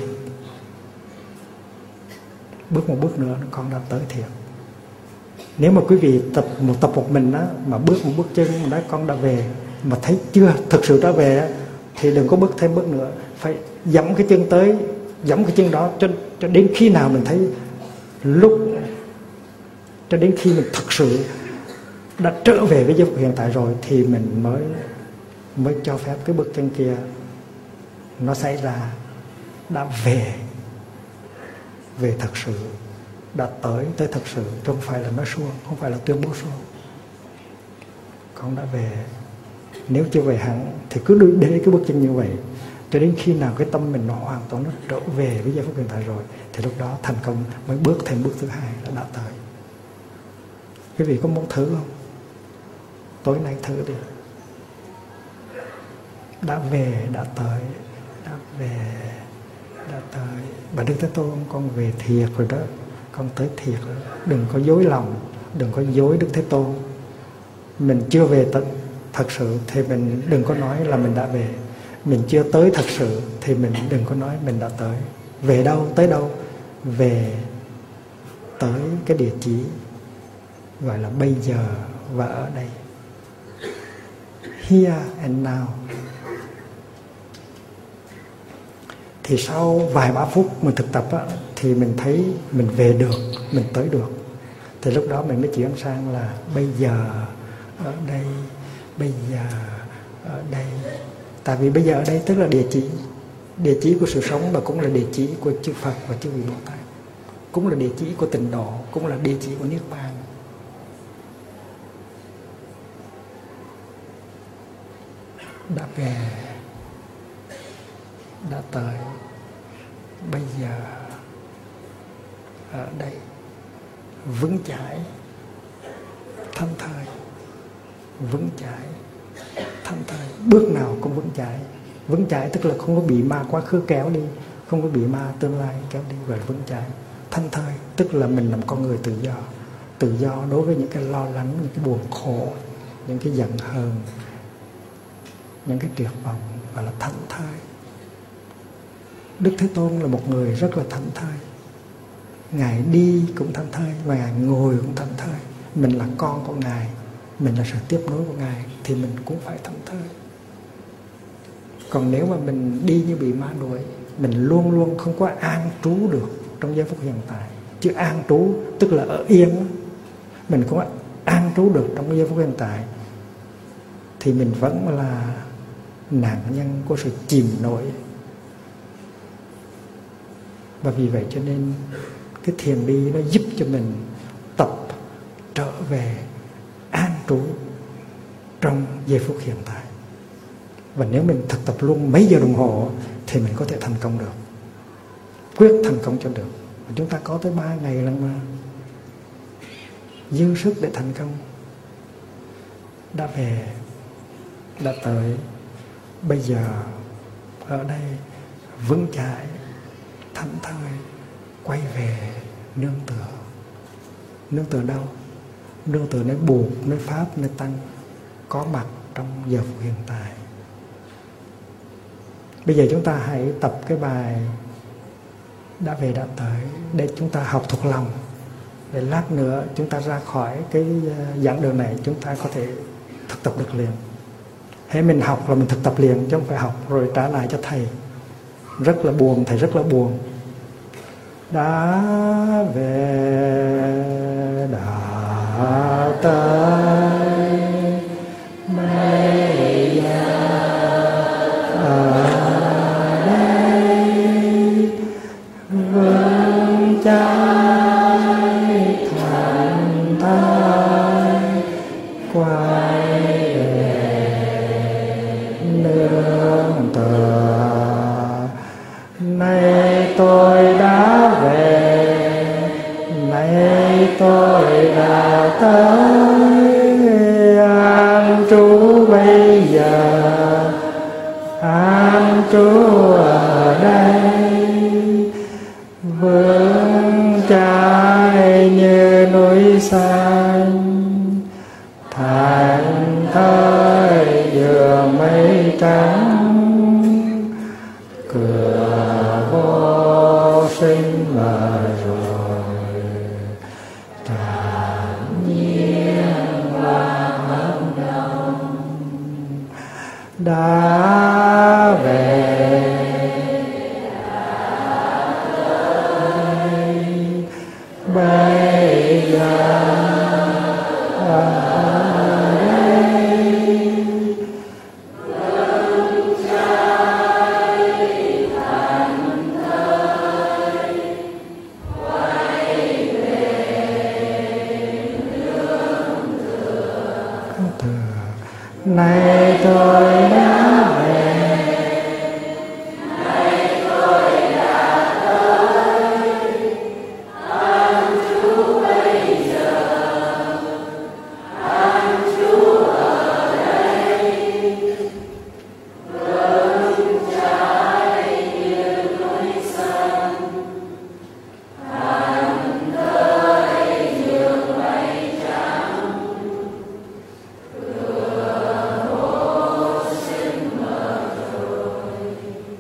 Bước một bước nữa, con đã tới thiệt. Nếu mà quý vị tập một mình đó, mà bước một bước chân mà nói con đã về, mà thấy chưa thực sự đã về đó, thì đừng có bước thêm bước nữa. Phải dẫm cái chân tới, dẫm cái chân đó cho đến khi nào mình thấy cho đến khi mình thực sự đã trở về với giây phút hiện tại rồi, thì mình mới cho phép cái bước chân kia nó xảy ra. Đã về thật sự, đã tới thật sự, chứ không phải là nói suông, không phải là tuyên bố suông. Con đã về. Nếu chưa về hẳn thì cứ để cái bước chân như vậy cho đến khi nào cái tâm mình nó hoàn toàn nó trở về với giây phút hiện tại rồi, thì lúc đó thành công mới bước thêm bước thứ hai là đã tới. Quý vị có muốn thử không? Tối nay thử đi. Đã về, đã tới, đã về, đã tới. Bà Đức Thế Tôn, con về thiệt rồi đó, con tới thiệt rồi. Đừng có dối lòng, đừng có dối Đức Thế Tôn. Mình chưa về thật sự thì mình đừng có nói là mình đã về. Mình chưa tới thật sự thì mình đừng có nói mình đã tới. Về đâu, tới đâu? Về tới cái địa chỉ gọi là bây giờ và ở đây. Here and now. Thì sau vài ba phút mình thực tập á, thì mình thấy mình về được, mình tới được. Thì lúc đó mình mới chuyển sang là bây giờ ở đây, bây giờ ở đây. Tại vì bây giờ ở đây tức là địa chỉ của sự sống, và cũng là địa chỉ của chư Phật và chư vị Bồ Tát. cũng là địa chỉ của tịnh độ, cũng là địa chỉ của niết bàn. Đã về, đã tới, bây giờ ở đây vững chãi, thanh thơi, vững chãi, thanh thơi, bước nào cũng vững chãi. Vững chãi tức là không có bị ma quá khứ kéo đi, không có bị ma tương lai kéo đi, và vững chãi. Thanh thơi tức là mình là một con người tự do đối với những cái lo lắng, những cái buồn khổ, những cái giận hờn, những cái tuyệt vọng, gọi là thanh thơi. Đức Thế Tôn là một người rất là thanh thơi. Ngài đi cũng thanh thơi, và Ngài ngồi cũng thanh thơi. Mình là con của Ngài, mình là sự tiếp nối của Ngài, thì mình cũng phải thanh thơi. Còn nếu mà mình đi như bị ma đuổi, mình luôn luôn không có an trú được trong giây phút hiện tại. Chứ an trú tức là ở yên, mình không có an trú được trong cái giây phút hiện tại, thì mình vẫn là nạn nhân của sự chìm nổi. Và vì vậy cho nên cái thiền đi nó giúp cho mình tập trở về an trú trong giây phút hiện tại. Và nếu mình thực tập luôn mấy giờ đồng hồ thì mình có thể thành công được, quyết thành công cho được. Và chúng ta có tới 3 ngày lần mà, dư sức để thành công. Đã về, đã tới, bây giờ ở đây vững chãi, thanh thơi, quay về nương tựa. Nương tựa đâu? Nương tựa nơi Bụt, nơi Pháp, nơi Tăng, có mặt trong giờ phút hiện tại. Bây giờ chúng ta hãy tập cái bài đã về đã tới để chúng ta học thuộc lòng, để lát nữa chúng ta ra khỏi cái giảng đường này chúng ta có thể thực tập được liền. Hễ mình học là mình thực tập liền, chứ không phải học rồi trả lại cho thầy. Rất là buồn, thầy rất là buồn. Đã về đã tới, bây giờ ở đây vững chãi, thành thơi, quay về nương tựa. Nay tôi đã về, nay tôi đã tới, an trú bây giờ, an trú ở đây, vững chãi như núi xanh, thành thơi giữa mây trắng, cửa vô sinh mở rồi, tràn nhiên hoa hồng đông. Đã về bây giờ ở đây, vững chãi, thành thơi, quay về nương tựa. Nay tôi đã về, nay tôi đã tới, an trú bây giờ, an trú ở đây, vững chãi như núi xanh, thành thơi như mây trắng, cửa vô sinh mở rồi,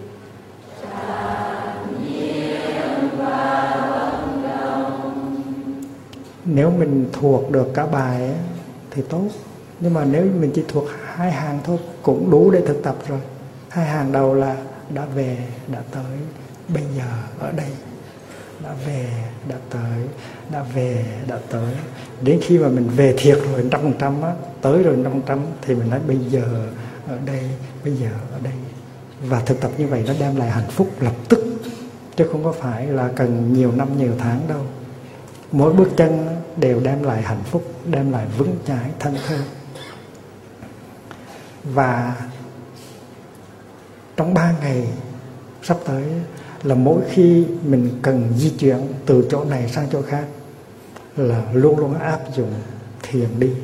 tràn nhiên và vận động. Nếu mình thuộc được cả bài ấy, thì tốt. Nhưng mà nếu mình chỉ thuộc 2 hàng thôi cũng đủ để thực tập rồi. 2 hàng đầu là đã về, đã tới, bây giờ ở đây. Đã về, đã tới, đã về, đã tới. Đến khi mà mình về thiệt rồi 100% á, tới rồi 100% thì mình nói bây giờ ở đây, bây giờ ở đây. Và thực tập như vậy nó đem lại hạnh phúc lập tức. chứ không có phải là cần nhiều năm nhiều tháng đâu. Mỗi bước chân đều đem lại hạnh phúc, đem lại vững chãi thân thơ. Và trong 3 ngày sắp tới là mỗi khi mình cần di chuyển từ chỗ này sang chỗ khác là luôn luôn áp dụng thiền đi.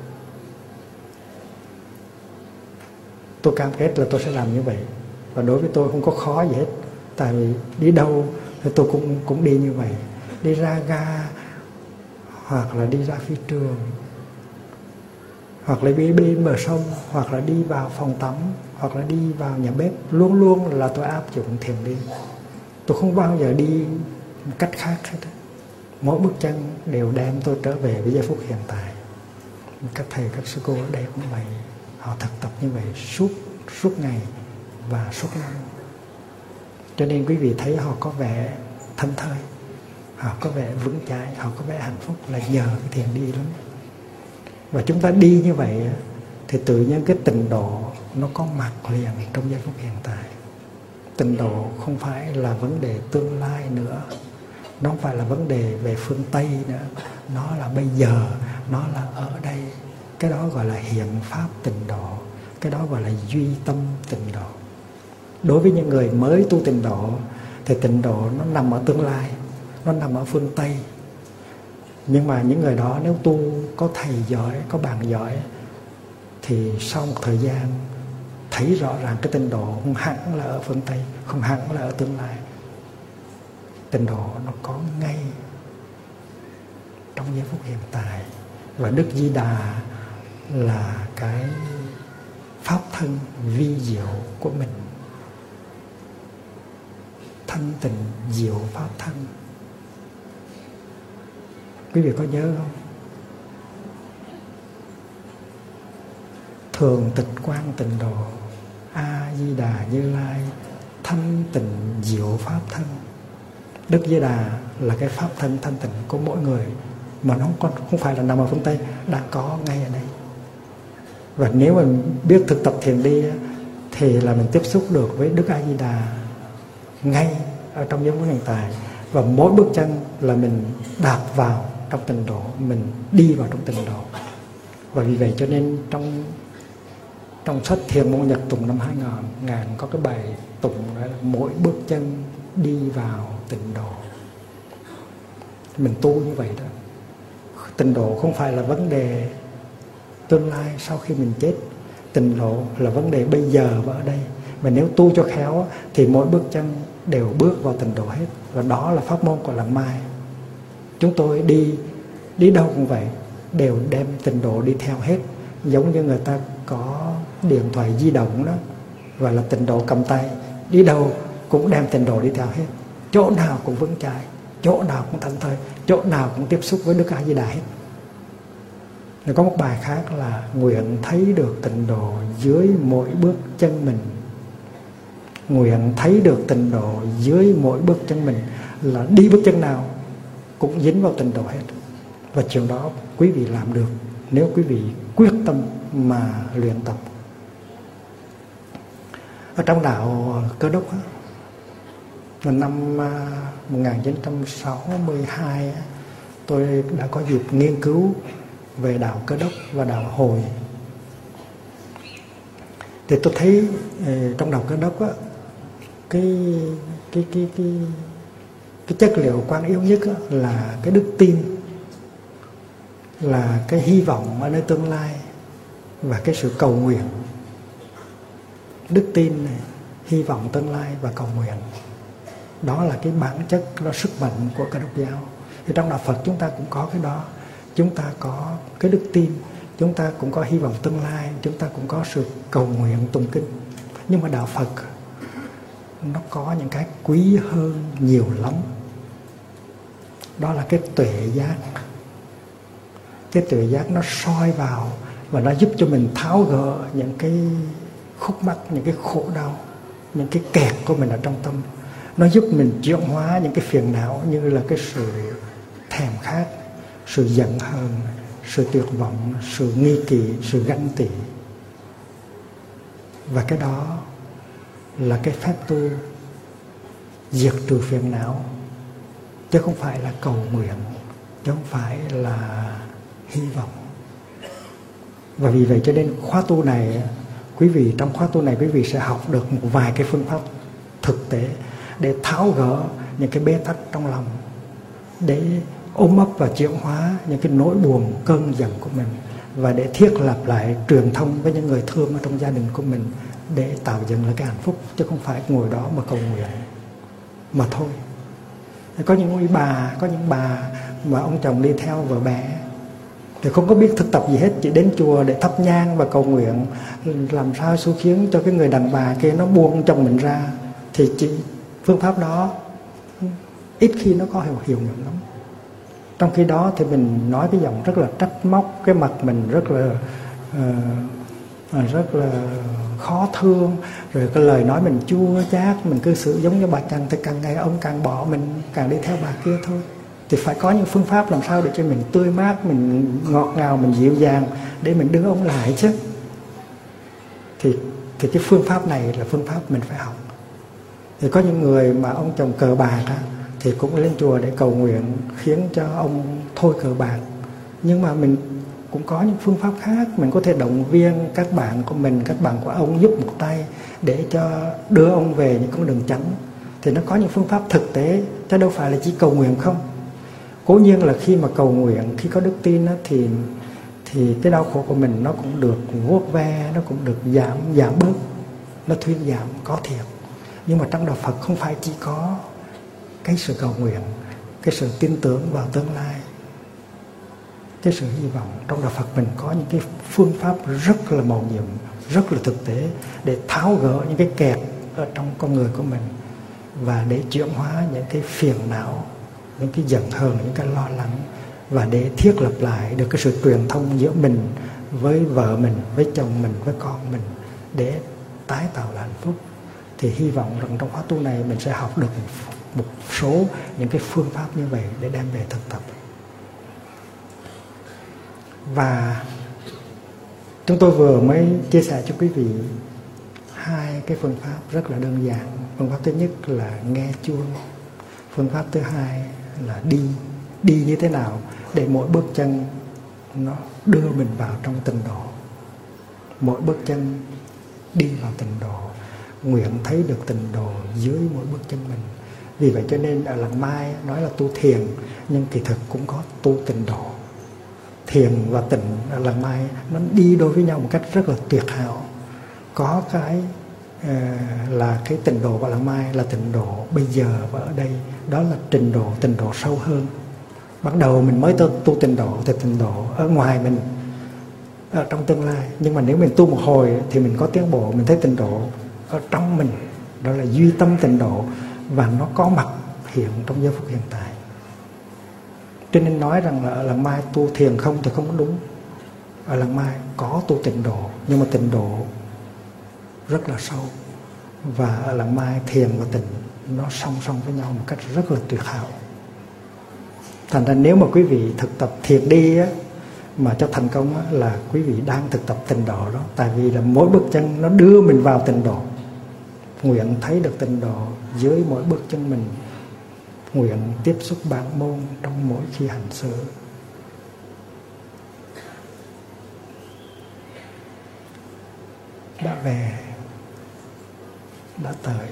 Tôi cam kết là tôi sẽ làm như vậy. Và đối với tôi không có khó gì hết. Tại vì đi đâu thì tôi cũng đi như vậy. Đi ra ga, hoặc là đi ra phi trường, hoặc là đi bên bờ sông, hoặc là đi vào phòng tắm, hoặc là đi vào nhà bếp. Luôn luôn là tôi áp dụng thiền đi. Tôi không bao giờ đi một cách khác hết. Mỗi bước chân đều đem tôi trở về với giây phút hiện tại. Các thầy, các sư cô ở đây cũng vậy. Họ thực tập như vậy suốt ngày và suốt năm. Cho nên quý vị thấy họ có vẻ thảnh thơi, họ có vẻ vững chãi, họ có vẻ hạnh phúc là nhờ cái thiền đi lắm. Và chúng ta đi như vậy thì tự nhiên cái tịnh độ nó có mặt liền trong giây phút hiện tại. Tịnh độ không phải là vấn đề tương lai nữa, nó không phải là vấn đề về phương Tây nữa, nó là bây giờ, nó là ở đây. Cái đó gọi là hiện pháp tịnh độ, cái đó gọi là duy tâm tịnh độ. Đối với những người mới tu tịnh độ thì tịnh độ nó nằm ở tương lai, nó nằm ở phương Tây. Nhưng mà những người đó nếu tu có thầy giỏi, có bạn giỏi thì sau một thời gian thấy rõ ràng cái tịnh độ không hẳn là ở phương Tây, không hẳn là ở tương lai. Tịnh độ nó có ngay trong giây phút hiện tại. Và Đức Di Đà là cái pháp thân vi diệu của mình. Thanh tịnh diệu pháp thân. Quý vị có nhớ không? Thường tịch quang tịnh độ, A Di Đà Như Lai, thanh tịnh diệu pháp thân. Đức Di Đà là cái pháp thân thanh tịnh của mỗi người, mà nó không phải là nằm ở phương Tây, đang có ngay ở đây. Và nếu mình biết thực tập thiền đi thì là mình tiếp xúc được với Đức A Di Đà ngay ở trong giây phút hiện tại. Và mỗi bước chân là mình đạp vào trong tịnh độ, mình đi vào trong tịnh độ. Và vì vậy cho nên trong sách Thiền Môn Nhật Tụng năm 2000 có cái bài tụng đó là mỗi bước chân đi vào tịnh độ. Mình tu như vậy đó. Tịnh độ không phải là vấn đề tương lai sau khi mình chết. Tịnh độ là vấn đề bây giờ và ở đây. Mà nếu tu cho khéo thì mỗi bước chân đều bước vào tịnh độ hết. Và đó là pháp môn của Lạng Mai. Chúng tôi đi đâu cũng vậy, đều đem tịnh độ đi theo hết. Giống như người ta có điện thoại di động đó, gọi là tịnh độ cầm tay, đi đâu cũng đem tịnh độ đi theo hết. Chỗ nào cũng vững chãi, chỗ nào cũng thảnh thơi, chỗ nào cũng tiếp xúc với Đức A Di Đà hết. Rồi có một bài khác là nguyện thấy được tịnh độ dưới mỗi bước chân mình. Nguyện thấy được tịnh độ dưới mỗi bước chân mình, là đi bước chân nào cũng dính vào tịnh độ hết. Và chuyện đó quý vị làm được nếu quý vị quyết tâm mà luyện tập. Ở trong đạo Cơ Đốc là năm 1962 tôi đã có dịp nghiên cứu về đạo Cơ Đốc và đạo Hồi. Thì tôi thấy trong đạo Cơ Đốc cái chất liệu quan yếu nhất là cái đức tin, là cái hy vọng ở nơi tương lai và cái sự cầu nguyện. Đức tin này, hy vọng tương lai và cầu nguyện, đó là cái bản chất, đó sức mạnh của Cơ Đốc giáo. Thì trong đạo Phật chúng ta cũng có cái đó. Chúng ta có cái đức tin, chúng ta cũng có hy vọng tương lai, chúng ta cũng có sự cầu nguyện tụng kinh. Nhưng mà đạo Phật nó có những cái quý hơn nhiều lắm. Đó là cái tuệ giác. Cái tuệ giác nó soi vào và nó giúp cho mình tháo gỡ những cái khúc mắc, những cái khổ đau, những cái kẹt của mình ở trong tâm. Nó giúp mình chuyển hóa những cái phiền não như là cái sự thèm khát, sự giận hờn, sự tuyệt vọng, sự nghi kỵ, sự ganh tị. Và cái đó là cái phép tu diệt trừ phiền não, chứ không phải là cầu nguyện, chứ không phải là hy vọng. Và vì vậy cho nên khóa tu này, trong khóa tu này quý vị sẽ học được một vài cái phương pháp thực tế để tháo gỡ những cái bế tắc trong lòng, để ôm ấp và chuyển hóa những cái nỗi buồn cơn giận của mình, và để thiết lập lại truyền thông với những người thương ở trong gia đình của mình, để tạo dựng lại cái hạnh phúc, chứ không phải ngồi đó mà cầu nguyện mà thôi. Có những bà mà ông chồng đi theo vợ bé thì không có biết thực tập gì hết, chỉ đến chùa để thắp nhang và cầu nguyện làm sao xu khiến cho cái người đàn bà kia nó buông chồng mình ra, thì phương pháp đó ít khi nó có hiệu nghiệm lắm. Trong khi đó thì mình nói cái giọng rất là trách móc, cái mặt mình rất là khó thương, rồi cái lời nói mình chua chát, mình cư xử giống như bà chằn, thì càng ngày ông càng bỏ mình, càng đi theo bà kia thôi. Thì phải có những phương pháp làm sao để cho mình tươi mát, mình ngọt ngào, mình dịu dàng, để mình đưa ông lại chứ. Thì cái phương pháp này là phương pháp mình phải học. Thì có những người mà ông chồng cờ bạc á, thì cũng lên chùa để cầu nguyện khiến cho ông thôi cờ bạc. Nhưng mà mình cũng có những phương pháp khác, mình có thể động viên các bạn của mình, các bạn của ông giúp một tay để cho đưa ông về những con đường chánh. Thì nó có những phương pháp thực tế, chứ đâu phải là chỉ cầu nguyện không. Cố nhiên là khi mà cầu nguyện, khi có đức tin á, thì cái đau khổ của mình nó cũng được vuốt ve, nó cũng được giảm bớt, nó thuyên giảm, có thiệt. Nhưng mà trong đạo Phật không phải chỉ có cái sự cầu nguyện, cái sự tin tưởng vào tương lai, cái sự hy vọng. Trong đạo Phật mình có những cái phương pháp rất là mầu nhiệm, rất là thực tế để tháo gỡ những cái kẹt ở trong con người của mình, và để chuyển hóa những cái phiền não, những cái giận hờn, những cái lo lắng, và để thiết lập lại được cái sự truyền thông giữa mình với vợ mình, với chồng mình, với con mình, để tái tạo lại hạnh phúc. Thì hy vọng rằng trong khóa tu này mình sẽ học được một số những cái phương pháp như vậy để đem về thực tập. Và chúng tôi vừa mới chia sẻ cho quý vị hai cái phương pháp rất là đơn giản. Phương pháp thứ nhất là nghe chuông. Phương pháp thứ hai là đi như thế nào để mỗi bước chân nó đưa mình vào trong tịnh độ. Mỗi bước chân đi vào tịnh độ, nguyện thấy được tịnh độ dưới mỗi bước chân mình. Vì vậy cho nên ở Làng Mai nói là tu thiền, nhưng kỳ thực cũng có tu tịnh độ. Thiền và tịnh ở Làng Mai nó đi đôi với nhau một cách rất là tuyệt hảo. Có cái là cái tịnh độ của Làng Mai là tịnh độ bây giờ và ở đây, đó là tịnh độ sâu hơn. Bắt đầu mình mới tu tịnh độ thì tịnh độ ở ngoài mình, ở trong tương lai. Nhưng mà nếu mình tu một hồi thì mình có tiến bộ, mình thấy tịnh độ ở trong mình, đó là duy tâm tịnh độ, và nó có mặt hiện trong giây phút hiện tại. Cho nên nói rằng là ở Làng Mai tu thiền không thì không có đúng. Ở Làng Mai có tu tịnh độ, nhưng mà tịnh độ rất là sâu. Và ở Làng Mai thiền và tịnh nó song song với nhau một cách rất là tuyệt hảo. Thành ra nếu mà quý vị thực tập thiền đi á, mà cho thành công á, là quý vị đang thực tập tịnh độ đó. Tại vì là mỗi bước chân nó đưa mình vào tịnh độ. Nguyện thấy được tịnh độ dưới mỗi bước chân mình. Nguyện tiếp xúc bản môn trong mỗi khi hành xử. Đã về, đã tới.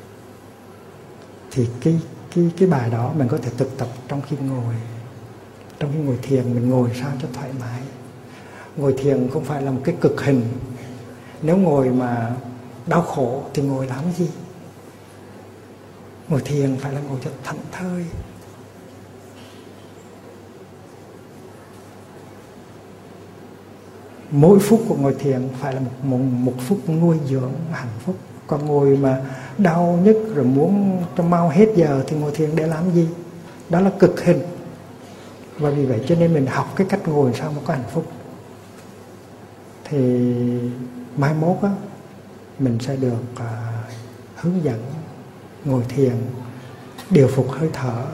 Thì cái bài đó mình có thể thực tập trong khi ngồi. Trong khi ngồi thiền mình ngồi sao cho thoải mái. Ngồi thiền không phải là một cái cực hình. Nếu ngồi mà đau khổ thì ngồi làm gì? Ngồi thiền phải là ngồi cho thảnh thơi. Mỗi phút của ngồi thiền phải là một phút nuôi dưỡng hạnh phúc. Còn ngồi mà đau nhức rồi muốn cho mau hết giờ thì ngồi thiền để làm gì? Đó là cực hình. Và vì vậy cho nên mình học cái cách ngồi sao mà có hạnh phúc. Thì mai mốt á, mình sẽ được hướng dẫn ngồi thiền, điều phục hơi thở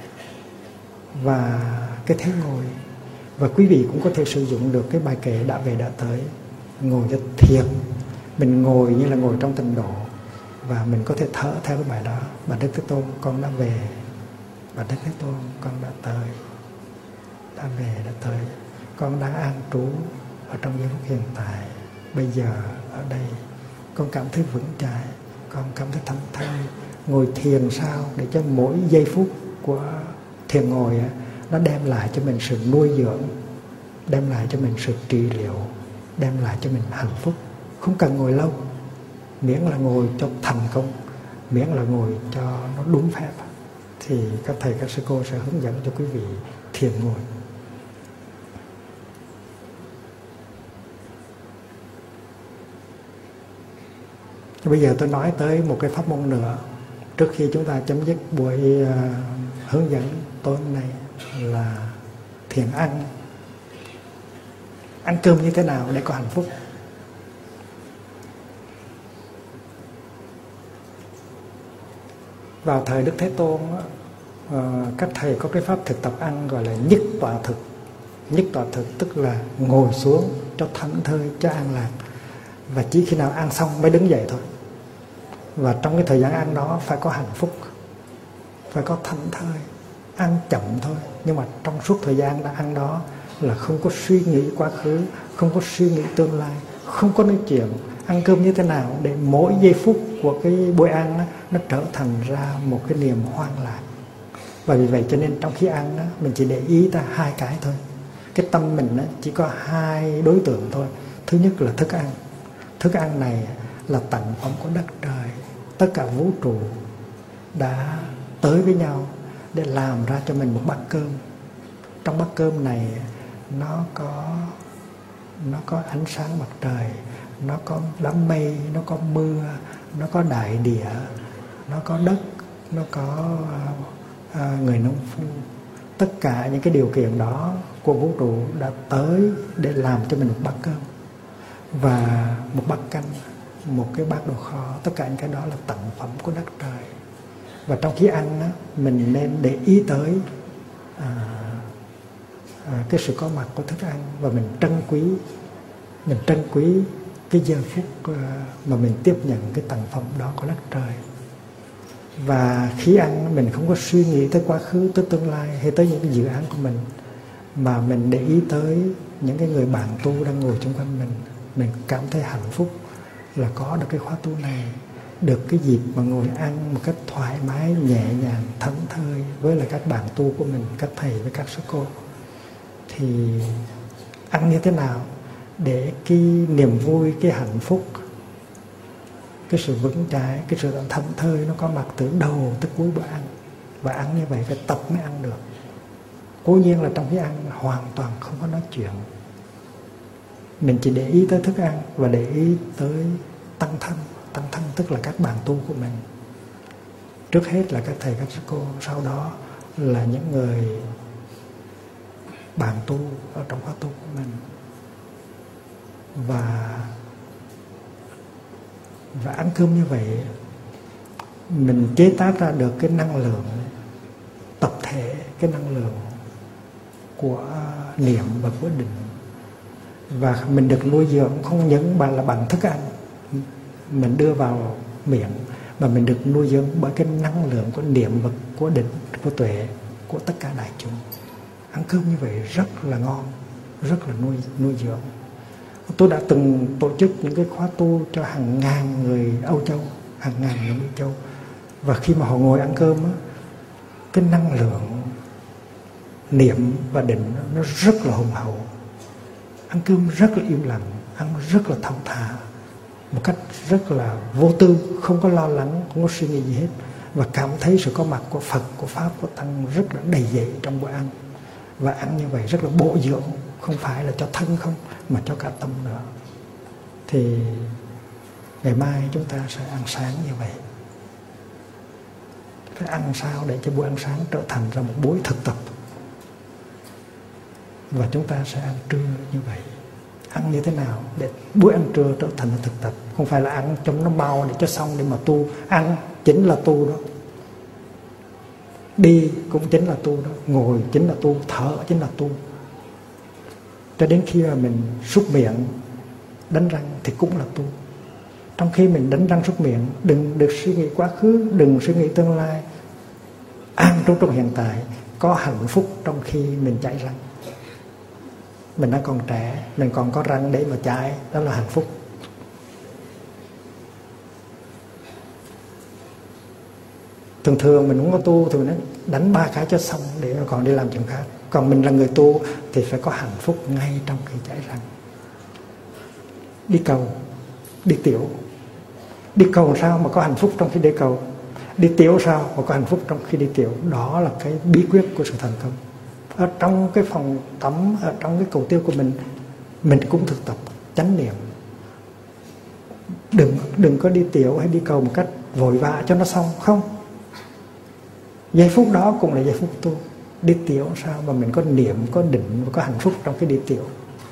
và cái thế ngồi. Và quý vị cũng có thể sử dụng được cái bài kệ đã về đã tới, ngồi cho thiền. Mình ngồi như là ngồi trong tịnh độ, và mình có thể thở theo cái bài đó. Bạch Đức Thế Tôn, con đã về. Bạch Đức Thế Tôn, con đã tới, đã về, đã tới. Con đang an trú ở trong giây phút hiện tại. Bây giờ ở đây con cảm thấy vững chãi, con cảm thấy thảnh thơi. Ngồi thiền sao để cho mỗi giây phút của thiền ngồi nó đem lại cho mình sự nuôi dưỡng, đem lại cho mình sự trị liệu, đem lại cho mình hạnh phúc. Không cần ngồi lâu, miễn là ngồi cho thành công, miễn là ngồi cho nó đúng phép, thì các thầy các sư cô sẽ hướng dẫn cho quý vị thiền ngồi. Bây giờ tôi nói tới một cái pháp môn nữa trước khi chúng ta chấm dứt buổi hướng dẫn tối hôm nay, là thiền ăn. Ăn cơm như thế nào để có hạnh phúc? Vào thời Đức Thế Tôn, các thầy có cái pháp thực tập ăn gọi là nhất tọa thực. Nhất tọa thực tức là ngồi xuống cho thảnh thơi, cho an lạc, và chỉ khi nào ăn xong mới đứng dậy thôi. Và trong cái thời gian ăn đó phải có hạnh phúc, phải có thảnh thơi, ăn chậm thôi. Nhưng mà trong suốt thời gian đã ăn đó là không có suy nghĩ quá khứ, không có suy nghĩ tương lai, không có nói chuyện. Ăn cơm như thế nào để mỗi giây phút của cái buổi ăn đó, nó trở thành ra một cái niềm hoan lạc. Và vì vậy cho nên trong khi ăn đó, mình chỉ để ý ta hai cái thôi. Cái tâm mình đó, chỉ có hai đối tượng thôi. Thứ nhất là thức ăn. Thức ăn này là tặng phẩm của đất trời. Tất cả vũ trụ đã tới với nhau để làm ra cho mình một bát cơm. Trong bát cơm này nó có ánh sáng mặt trời, nó có đám mây, nó có mưa, nó có đại địa, nó có đất, nó có người nông phu. Tất cả những cái điều kiện đó của vũ trụ đã tới để làm cho mình một bát cơm và một bát canh, một cái bát đồ kho. Tất cả những cái đó là tặng phẩm của đất trời. Và trong khi ăn đó, mình nên để ý tới cái sự có mặt của thức ăn, và mình trân quý cái giờ phút mà mình tiếp nhận cái tặng phẩm đó của đất trời. Và khi ăn mình không có suy nghĩ tới quá khứ, tới tương lai hay tới những cái dự án của mình, mà mình để ý tới những cái người bạn tu đang ngồi xung quanh mình. Mình cảm thấy hạnh phúc là có được cái khóa tu này, được cái dịp mà ngồi ăn một cách thoải mái, nhẹ nhàng, thảnh thơi với lại các bạn tu của mình, các thầy với các sư cô. Thì ăn như thế nào để cái niềm vui, cái hạnh phúc, cái sự vững chãi, cái sự thảnh thơi nó có mặt từ đầu tới cuối bữa ăn. Và ăn như vậy phải tập mới ăn được. Cố nhiên là trong cái ăn hoàn toàn không có nói chuyện, mình chỉ để ý tới thức ăn và để ý tới tăng thân. Tăng thân tức là các bạn tu của mình. Trước hết là các thầy các sư cô, sau đó là những người bạn tu ở trong khóa tu của mình. Và ăn cơm như vậy mình chế tác ra được cái năng lượng tập thể, cái năng lượng của niệm và của định. Và mình được nuôi dưỡng không những là bằng thức ăn mình đưa vào miệng, mà mình được nuôi dưỡng bởi cái năng lượng của niệm và của định, của tuệ, của tất cả đại chúng. Ăn cơm như vậy rất là ngon, rất là nuôi dưỡng. Tôi đã từng tổ chức những cái khóa tu cho hàng ngàn người Âu Châu, hàng ngàn người Mỹ Châu. Và khi mà họ ngồi ăn cơm á, cái năng lượng niệm và định nó rất là hùng hậu. Ăn cơm rất là im lặng, ăn rất là thong thả, một cách rất là vô tư, không có lo lắng, không có suy nghĩ gì hết. Và cảm thấy sự có mặt của Phật, của Pháp, của Tăng rất là đầy dẫy trong bữa ăn. Và ăn như vậy rất là bổ dưỡng, không phải là cho thân không, mà cho cả tâm nữa. Thì ngày mai chúng ta sẽ ăn sáng như vậy. Phải ăn sao để cho buổi ăn sáng trở thành ra một buổi thực tập. Và chúng ta sẽ ăn trưa như vậy. Ăn như thế nào để buổi ăn trưa trở thành thực tập. Không phải là ăn cho nó mau để cho xong để mà tu. Ăn chính là tu đó. Đi cũng chính là tu đó. Ngồi chính là tu. Thở chính là tu. Cho đến khi mà mình súc miệng, đánh răng thì cũng là tu. Trong khi mình đánh răng súc miệng, đừng được suy nghĩ quá khứ, đừng suy nghĩ tương lai, an trú trong hiện tại, có hạnh phúc trong khi mình chải răng. Mình đang còn trẻ, mình còn có răng để mà chải, đó là hạnh phúc. Thường thường mình không có tu thì mình đánh 3 cái cho xong để mà còn đi làm chuyện khác. Còn mình là người tu thì phải có hạnh phúc ngay trong khi chải răng. Đi cầu, đi tiểu. Đi cầu sao mà có hạnh phúc trong khi đi cầu? Đi tiểu sao mà có hạnh phúc trong khi đi tiểu? Đó là cái bí quyết của sự thành công. Ở trong cái phòng tắm, ở trong cái cầu tiêu của mình cũng thực tập chánh niệm. Đừng có đi tiểu hay đi cầu một cách vội vã cho nó xong. Không. Giây phút đó cũng là giây phút tu. Đi tiểu sao mà mình có niệm, có định và có hạnh phúc trong cái đi tiểu.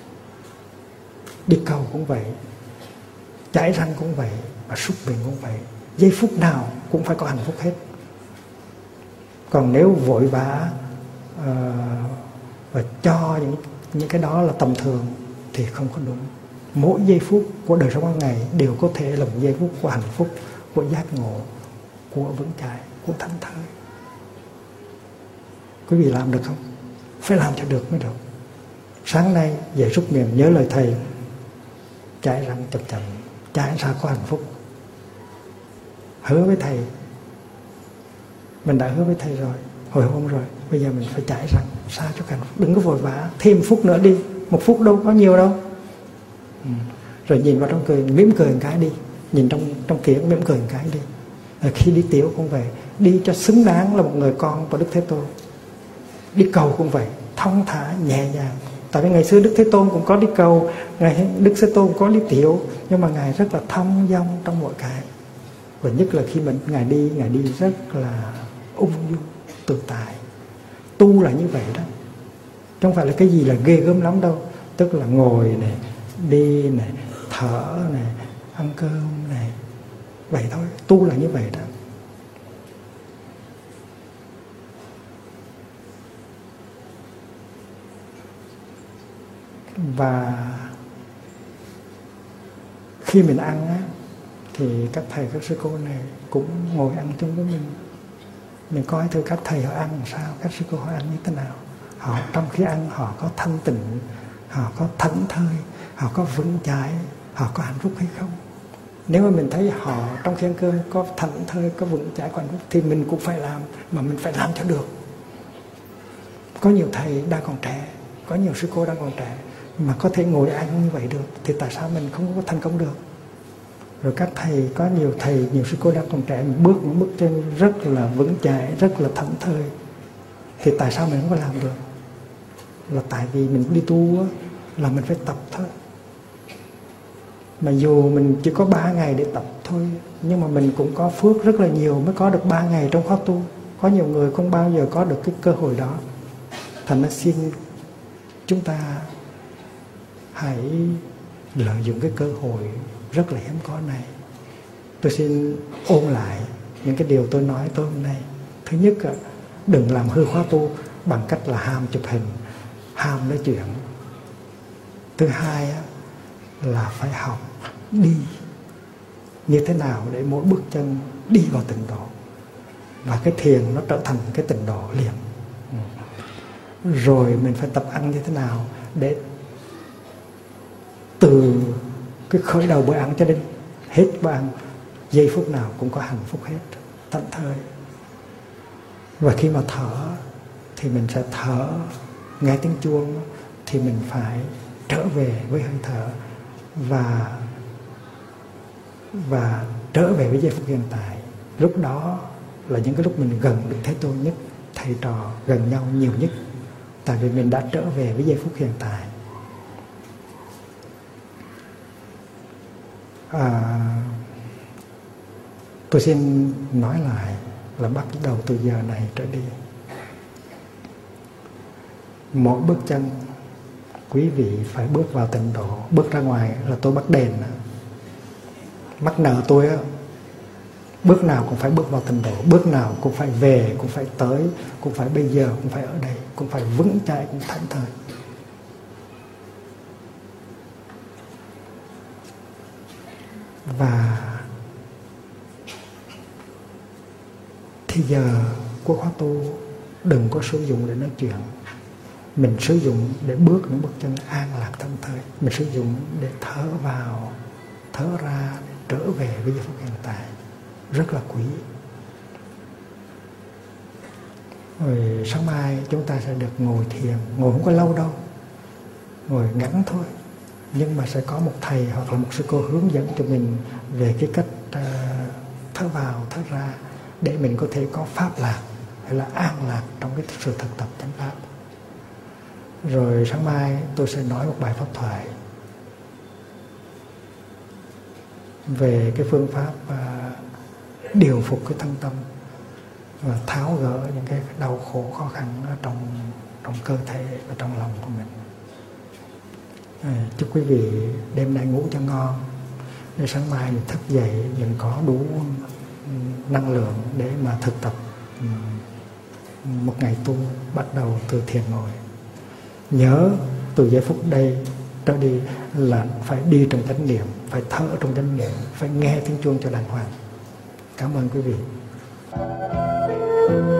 Đi cầu cũng vậy, chải răng cũng vậy, và súc miệng cũng vậy. Giây phút nào cũng phải có hạnh phúc hết. Còn nếu vội vã và cho những cái đó là tầm thường thì không có đúng. Mỗi giây phút của đời sống hàng ngày đều có thể là một giây phút của hạnh phúc, của giác ngộ, của vững chãi, của thảnh thơi. Quý vị làm được không? Phải làm cho được mới được. Sáng nay dậy súc miệng nhớ lời thầy, chải răng chậm chậm, chải ra có hạnh phúc. Hứa với thầy, mình đã hứa với thầy rồi, hồi hôm rồi, bây giờ mình phải chải răng sao cho hạnh phúc. Đừng có vội vã, thêm phút nữa đi, 1 phút đâu có nhiều đâu. Rồi nhìn vào trong cười, mỉm cười một cái đi, nhìn trong kiếng mỉm cười một cái đi. Rồi khi đi tiểu cũng vậy, đi cho xứng đáng là một người con của Đức Thế Tôn. Đi cầu cũng vậy, thong thả nhẹ nhàng. Tại vì ngày xưa Đức Thế Tôn cũng có đi cầu, ngày Đức Thế Tôn cũng có đi tiểu, nhưng mà Ngài rất là thong dong trong mọi cái. Và nhất là khi mình Ngài đi rất là ung dung, tự tại. Tu là như vậy đó, chứ không phải là cái gì là ghê gớm lắm đâu. Tức là ngồi này, đi này, thở này, ăn cơm này, vậy thôi. Tu là như vậy đó. Và khi mình ăn á, thì các thầy các sư cô này cũng ngồi ăn chung với mình coi thử các thầy họ ăn làm sao, các sư cô họ ăn như thế nào. Họ trong khi ăn họ có thanh tịnh, họ có thảnh thơi, họ có vững chãi, họ có hạnh phúc hay không. Nếu mà mình thấy họ trong khi ăn cơm có thảnh thơi, có vững chãi, có hạnh phúc, thì mình cũng phải làm, mà mình phải làm cho được. Có nhiều thầy đang còn trẻ, có nhiều sư cô đang còn trẻ mà có thể ngồi ăn như vậy được, thì tại sao mình không có thành công được? Rồi các thầy, có nhiều thầy, nhiều sư cô đang còn trẻ, mình bước những bước chân rất là vững chãi, rất là thảnh thơi, thì tại sao mình không có làm được? Là tại vì mình đi tu á, là mình phải tập thôi. Mà dù mình chỉ có 3 ngày để tập thôi, nhưng mà mình cũng có phước rất là nhiều mới có được 3 ngày trong khóa tu. Có nhiều người không bao giờ có được cái cơ hội đó. Thành ra xin chúng ta hãy lợi dụng cái cơ hội rất là hiếm có này. Tôi xin ôn lại những cái điều tôi nói tối hôm nay. Thứ nhất, đừng làm hư khóa tu bằng cách là ham chụp hình, ham nói chuyện. Thứ hai là phải học đi như thế nào để mỗi bước chân đi vào tịnh độ, và cái thiền nó trở thành cái tịnh độ liền. Rồi mình phải tập ăn như thế nào để từ cái khởi đầu bữa ăn cho đến hết bữa ăn, giây phút nào cũng có hạnh phúc hết, thảnh thơi. Và khi mà thở thì mình sẽ thở, nghe tiếng chuông thì mình phải trở về với hơi thở và trở về với giây phút hiện tại. Lúc đó là những cái lúc mình gần được Thế Tôn nhất, thầy trò gần nhau nhiều nhất, tại vì mình đã trở về với giây phút hiện tại. Tôi xin nói lại là bắt đầu từ giờ này trở đi, mỗi bước chân quý vị phải bước vào tịnh độ. Bước ra ngoài là tôi bắt đền, mắc nợ tôi á, bước nào cũng phải bước vào tịnh độ, bước nào cũng phải về, cũng phải tới, cũng phải bây giờ, cũng phải ở đây, cũng phải vững chãi, cũng thảnh thơi. Và thì giờ của khóa tu đừng có sử dụng để nói chuyện. Mình sử dụng để bước những bước chân an lạc tâm thời. Mình sử dụng để thở vào, thở ra, để trở về với giây phút hiện tại. Rất là quý. Rồi sáng mai chúng ta sẽ được ngồi thiền. Ngồi không có lâu đâu, ngồi ngắn thôi. Nhưng mà sẽ có một thầy hoặc là một sư cô hướng dẫn cho mình về cái cách thở vào, thở ra, để mình có thể có pháp lạc hay là an lạc trong cái sự thực tập chánh pháp. Rồi sáng mai tôi sẽ nói một bài pháp thoại về cái phương pháp điều phục cái thân tâm và tháo gỡ những cái đau khổ khó khăn ở trong cơ thể và trong lòng của mình. Chúc quý vị đêm nay ngủ cho ngon, để sáng mai mình thức dậy mình có đủ năng lượng để mà thực tập một ngày tu bắt đầu từ thiền ngồi. Nhớ từ giây phút đây trở đi là phải đi trong chánh niệm, phải thở trong chánh niệm, phải nghe tiếng chuông cho đàng hoàng. Cảm ơn quý vị.